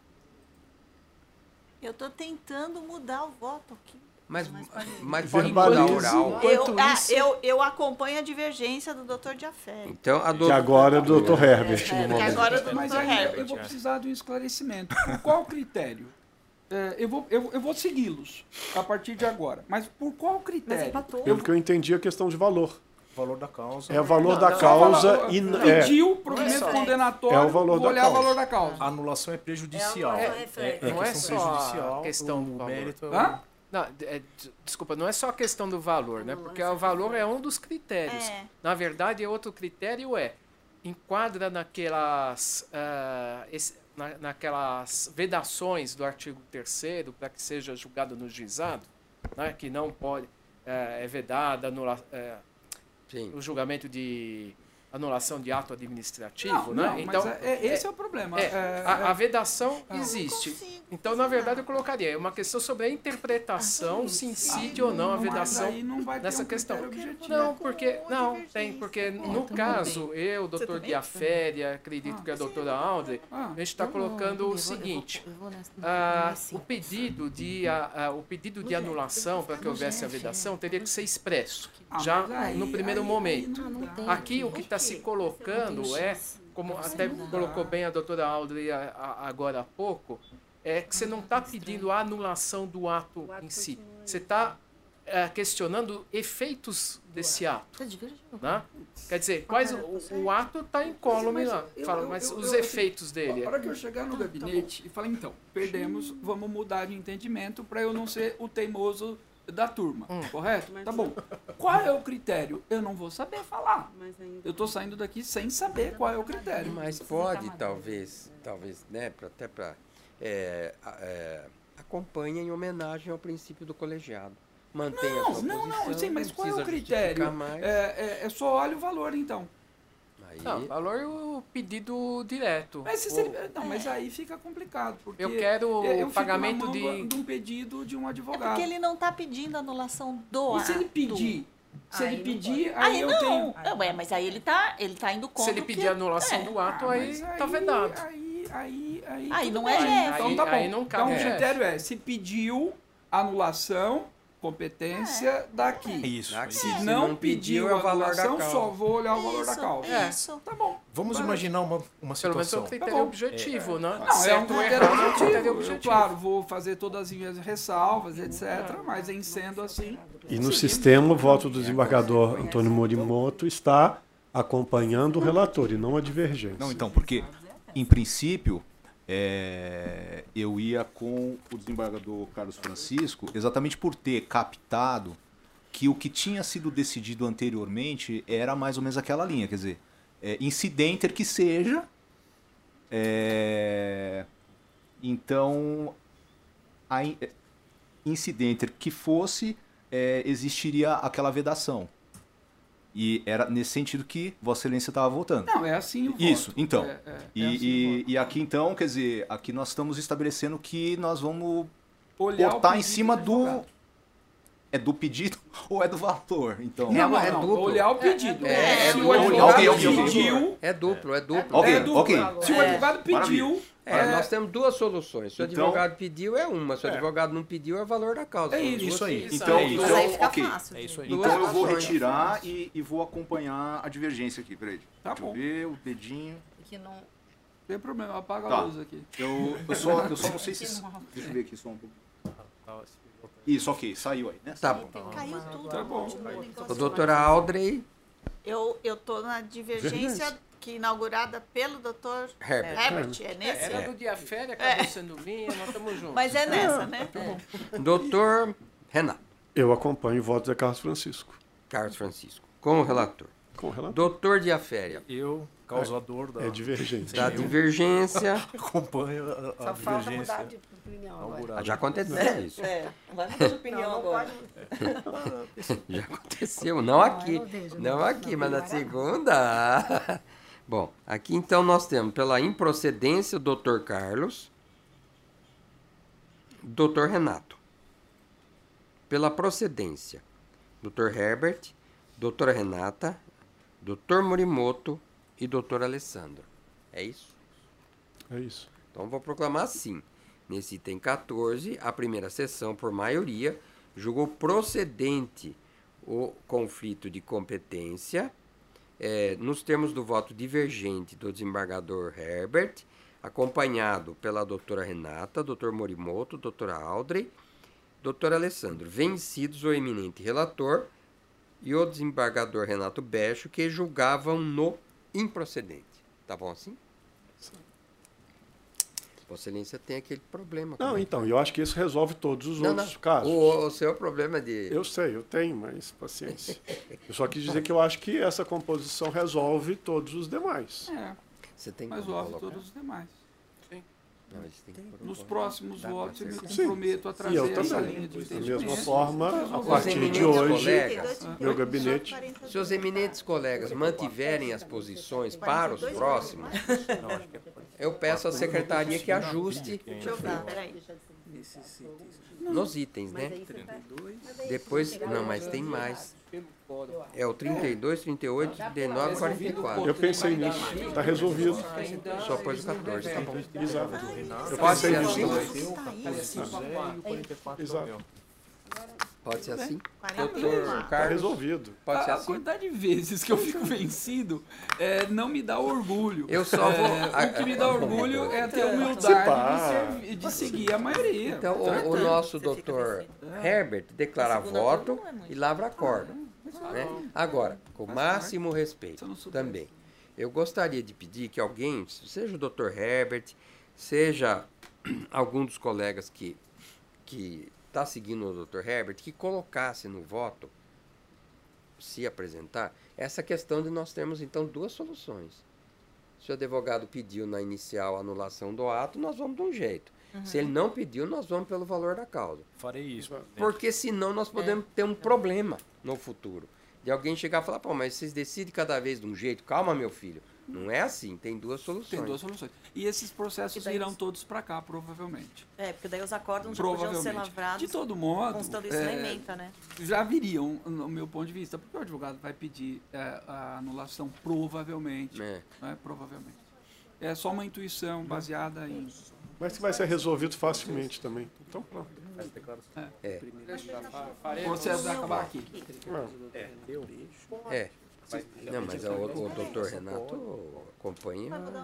Eu tô tentando mudar o voto aqui.
mas,
Mas pode ir.
mas pode
Verbalize.
mudar oral.
Eu,
Enquanto
ah,
isso-
eu, eu acompanho a divergência do doutor Diaferi.
Então, a
Que
doutora...
agora é do doutor Herbert,
É,
no
que
momento.
agora é do
Mas
doutor
aí eu
Herbert.
vou precisar de um esclarecimento. Por qual critério? É, eu vou, eu, eu vou segui-los a partir de agora. Mas por qual
Mas
critério?
empatou.
Pelo que eu entendi, a questão de valor.
O valor da causa.
É o valor
Não,
da
não,
causa
Fala,
e...
é,
É,
pediu
Não é
provimento
só-
condenatório,
É o valor
vou
da
olhar
causa.
o valor da causa.
A anulação é prejudicial.
É,
É,
é,
é
não é
questão
só a
prejudicial.
questão do
o
valor.
mérito é o-
Hã?
Não, é, d- desculpa, não é só a questão do valor, né? Porque o valor é um dos critérios.
É.
Na verdade, outro critério é enquadra naquelas, ah, esse- na- naquelas vedações do artigo terceiro para que seja julgado no juizado, né? Que não pode, é, é vedada anula, é,
Sim.
o julgamento de anulação de ato administrativo,
Não,
né?
não,
então,
mas é, é- esse é, o problema.
é,
É,
a, a
é-
vedação
Ah.
existe.
Não consigo
Então, na verdade, eu colocaria é uma questão sobre a interpretação, se incide ou não a
mas
vedação
aí não vai ter
nessa
um
questão.
critério objetivo.
Não, porque
com
não
divergência.
tem, porque no
também
caso eu, doutor
também?
Diaferi, acredito
Ah.
que a doutora Aldre,
Ah,
a gente está colocando o seguinte: ah, o pedido de a- a- o pedido de anulação para que houvesse a vedação teria que ser expresso
Ah,
já
mas aí-
no primeiro
aí-
momento.
aí não dá.
Aqui o que está se colocando é, como até colocou bem a doutora Aldre a- a- agora há pouco, é que você não está pedindo a anulação do ato em si. Você está questionando efeitos desse ato.
Você divergiu.
Né? Quer dizer, quais, o, o ato está incólume lá.
eu-
Fala,
eu-
mas
eu-
os
eu-
efeitos dele.
A hora que eu chegar no gabinete e falar, então, perdemos, vamos mudar de entendimento para eu não ser o teimoso da turma,
Hum.
correto? Tá bom. Qual é o critério? Eu não vou saber falar.
Mas ainda
Eu tô saindo daqui sem saber qual é o critério.
Mas pode, talvez, talvez, né, pra, até para acompanha em homenagem ao princípio do colegiado. Mantém a
Não,
sua
não,
posição,
não, sim, mas
não
qual é o
precisa
critério?
justificar mais.
É, é, é só olha o valor, então.
Aí,
Não, valor é o pedido direto.
Mas, se
O-
você- não, mas aí fica complicado, porque
Eu quero
eu fico
pagamento
na mão
de-
de um pedido de um
É
advogado.
porque ele não tá pedindo anulação do
E se ele
ato.
pedir, Se
Aí
ele
não
pedir,
pode.
aí,
Aí
eu
não,
tenho...
Ué, mas aí ele tá, ele tá indo contra
Se ele
o que-
pedir anulação
é.
do ato,
Ah,
aí
mas
tá vedado.
Aí, aí, aí,
Aí
tudo
não
bem.
é chefe.
Então
Aí-
tá bom.
aí não cabe
então o
chefe.
critério é, se pediu anulação, competência daqui.
Isso.
Daqui.
Se
Se
não
não
pediu
pediu, é o valor da
anulação,
causa.
só vou olhar o valor da
Isso,
causa.
É.
Isso.
Tá bom.
Vamos
Vai.
imaginar uma, uma
Pelo menos é
situação.
um critério
Tá bom.
objetivo, né?
Não, é um
Certo ou
critério
errado, é um critério
objetivo. Eu,
objetivo.
claro, vou fazer todas as minhas ressalvas, etcétera. Mas em sendo assim...
E no sistema, o voto do desembargador Antônio Morimoto está acompanhando o relator e não a divergência.
Não, então, porque, em princípio, é, eu ia com o desembargador Carlos Francisco exatamente por ter captado que o que tinha sido decidido anteriormente era mais ou menos aquela linha, quer dizer, é, incidenter que seja, é, então, a in- incidenter que fosse, é, existiria aquela vedação. E era nesse sentido que Vossa Excelência estava votando.
Não, é assim o voto.
Isso, então.
É, é, é
E,
assim o
e,
voto.
e aqui então, quer dizer, aqui nós estamos estabelecendo que nós vamos
Olhar o
botar em
pedido
cima
do
do.
advogado.
É do pedido ou é do valor? Então.
Não, não,
é
não.
duplo.
Olhar o pedido.
É, é
Se o
duplo.
advogado
Ok, ok, ok.
pediu...
É duplo, é duplo.
Ok,
é duplo.
ok.
Se o advogado pediu...
É, nós temos duas soluções. Se o
Então-
advogado pediu, é uma. Se o advogado não pediu, é o valor da causa.
É
São
isso,
duas
Isso aí.
soluções.
Então,
é isso.
Mas aí
então
fica
ok.
fácil.
É isso aí.
Duas
Então eu vou
ações.
retirar e, e vou acompanhar a divergência aqui. Peraí.
Tá
Deixa
bom.
eu ver o dedinho.
Que não...
Não tem problema, apaga
Tá.
a luz aqui.
Eu, eu, só, eu só não sei se. Deixa eu ver aqui só um pouco. Isso, ok, saiu aí, né?
Tá bom.
Caiu tudo.
Tá bom.
A doutora Audrey
Eu, eu tô na divergência que inaugurada pelo doutor
Herbert.
Herbert, é nesse?
Era do dia férias, acabou sendo minha, nós estamos juntos.
Mas é nessa, né?
Doutor Renato
Eu acompanho o voto de Carlos Francisco.
Carlos Francisco, como relator.
Com o relator.
Doutor Diaféria,
Eu, causador da,
É divergência.
da divergência.
acompanho a, a
Só falta mudar
divergência
de opinião agora.
inaugurada.
Já aconteceu isso.
É, vai mudar de opinião
Não, não
agora.
pode...
Já aconteceu. Não aqui.
eu vejo,
Não
não.
aqui,
Não,
mas na
não vai
segunda. Bom, aqui então nós temos pela improcedência o doutor Carlos, doutor Renato. Pela procedência, doutor Herbert, doutora Renata, doutor Morimoto e doutor Alessandro. É isso?
É isso.
Então vou proclamar assim. Nesse item quatorze, a primeira sessão, por maioria, julgou procedente o conflito de competência, eh, nos termos do voto divergente do desembargador Herbert, acompanhado pela doutora Renata, doutor Morimoto, doutora Audrey, doutor Alessandro, vencidos o eminente relator e o desembargador Renato Becho, que julgavam no improcedente. Tá bom assim? Vossa Excelência tem aquele problema.
Não,
com-
então, eu acho que isso resolve todos os
Não,
outros
não.
casos.
O, o seu problema é de...
Eu sei, eu tenho, mas paciência. Eu só quis dizer que eu acho que essa composição resolve todos os demais.
É,
Você tem
mas
como
óbvio
colocar?
todos os demais.
Não, eles têm que
Nos
colocar.
próximos
Dá pra
votos eu me
ser.
comprometo a
E
trazer
eu
essa
também.
linha de
Da
entendimento.
mesma forma, a
Os
partir de
eminentes
hoje,
colegas,
meu gabinete.
se os eminentes colegas mantiverem as posições para os próximos, eu peço à secretaria que ajuste
Deixa eu ver, peraí.
Nesses itens.
nos itens, né? Depois, não, mas tem mais. É o trinta e dois, trinta e oito, trinta e nove, quarenta e quatro.
Eu pensei nisso. Está resolvido.
Só pôs o quatorze, tá bom.
Exato. Eu
Pode ser
pensei
assim?
nisso. Exato.
Pode ser assim?
quarenta e
Doutor
quatro.
Está
Carlos,
resolvido.
pode ser
A
assim?
quantidade de vezes que eu fico vencido é, não me dá orgulho.
Eu só vou...
É, o que me dá orgulho é ter a
Se
humildade
pá.
de, servir- de seguir a maioria.
Então, o, o nosso doutor Herbert declara voto e lavra a corda. Né? Agora, com o máximo respeito também. Eu gostaria de pedir que alguém, seja o doutor Herbert, seja algum dos colegas que que está seguindo o doutor Herbert, que colocasse no voto, se apresentar, essa questão de nós termos, então, duas soluções. Se o advogado pediu na inicial a anulação do ato, nós vamos de um jeito. Se ele não pediu, nós vamos pelo valor da causa.
Farei isso.
Porque senão nós podemos ter um problema no futuro. De alguém chegar e falar, pô, mas vocês decidem cada vez de um jeito. Calma, meu filho. Não é assim, tem duas soluções.
Tem duas soluções. E esses processos
daí
irão
os-
todos para cá, provavelmente.
É, porque daí os acórdãos já podiam ser
Provavelmente.
lavrados.
De todo modo,
constando isso na
é,
ementa, né?
já viriam, no meu ponto de vista, porque o advogado vai pedir é, a anulação provavelmente.
É.
Né, provavelmente. É só uma intuição baseada em...
Mas que vai ser resolvido facilmente também. Então, pronto.
É.
O processo vai acabar aqui.
É. Não, mas o, o doutor Renato acompanha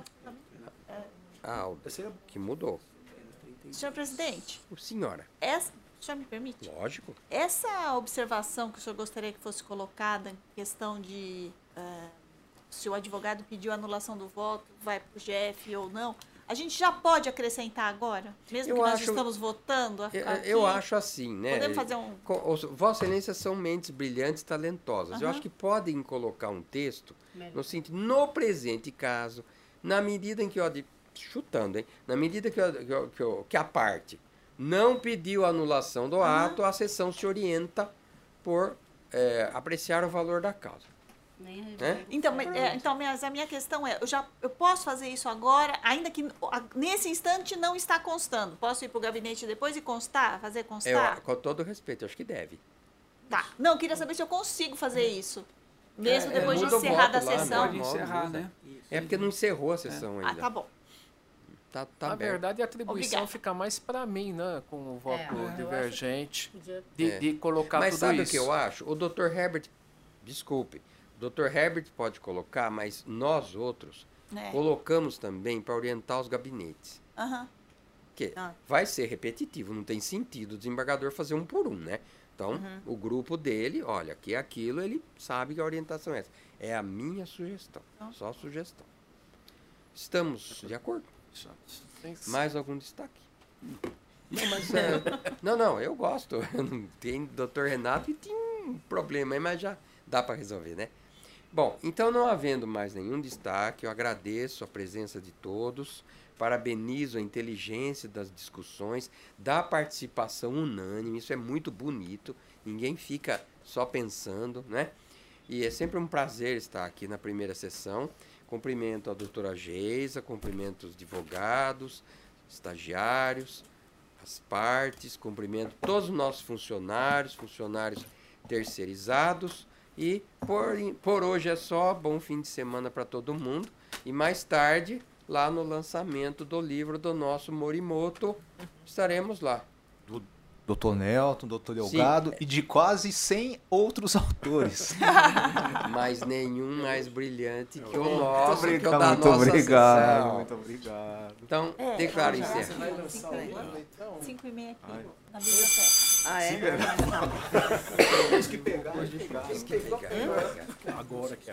a Alda, que mudou.
Senhor presidente,
Ô, senhora,
essa, o senhor me permite?
lógico.
Essa observação que o senhor gostaria que fosse colocada em questão de eh, se o advogado pediu anulação do voto, vai para o G F ou não, a gente já pode acrescentar agora? Mesmo
Eu
que nós
acho-
estamos votando a-
Eu,
aqui?
eu acho assim, né?
Podemos fazer um...
Co- os- Vossa Excelência são mentes brilhantes, talentosas. Eu
Aham.
acho que podem colocar um texto no sentido, no presente caso, na medida em que eu, ad- chutando, hein? Na medida que, eu, que, eu- que, eu- que a parte não pediu a anulação do
Aham.
ato, a sessão se orienta por eh, apreciar o valor da causa.
Nem a
Né?
revisão.
Então, mas, é, então, mas a minha questão é, eu já eu posso fazer isso agora, ainda que a- nesse instante não está constando. Posso ir para o gabinete depois e constar, fazer constar?
Eu, com todo respeito, eu acho que deve.
Tá. Não, eu queria saber se eu consigo fazer isso. Mesmo
É, é,
depois de
muda o
encerrada a
voto lá,
sessão.
né?
Pode encerrar, né?
É porque não encerrou a sessão
Ah,
ainda.
tá bom.
Tá, tá
Na
aberto.
verdade, a atribuição
Obrigada.
fica mais para mim, né? Com o voto
É, eu acho
divergente,
Podia-
de,
É.
de colocar
Mas
tudo
sabe
isso.
o que eu acho? O doutor Herbert, desculpe, o doutor Herbert pode colocar, mas nós outros
É.
colocamos também para orientar os gabinetes.
Aham.
Porque
Ah.
vai ser repetitivo, não tem sentido o desembargador fazer um por um, né? Então,
Uhum.
o grupo dele, olha, aqui é aquilo, ele sabe que a orientação é essa. É a minha sugestão,
Então.
só sugestão. Estamos de acordo?
Tem-
Mais algum destaque? Não, mas é, não, não, eu gosto. Tem doutor Renato e tem um problema aí, mas já dá para resolver, né? Bom, então não havendo mais nenhum destaque, eu agradeço a presença de todos, parabenizo a inteligência das discussões, da participação unânime, isso é muito bonito, ninguém fica só pensando, né? E é sempre um prazer estar aqui na primeira sessão. Cumprimento a doutora Geisa, cumprimento os advogados, estagiários, as partes, cumprimento todos os nossos funcionários, funcionários terceirizados. E por, por hoje é só, bom fim de semana para todo mundo. E mais tarde, lá no lançamento do livro do nosso Morimoto, estaremos lá.
doutor Nelton, doutor
Sim.
Delgado e de quase cem outros autores.
Mas nenhum mais brilhante que o nosso, que o
obrigado,
da
muito
nossa
obrigado,
sessão.
muito obrigado.
Então,
É,
declaro
já-
encerrado.
Vai lançar o livro, então?
Cinco e meia aqui, na biblioteca.
Ah, é?
Temos que pegar,
Tem que pegar.
Agora que é.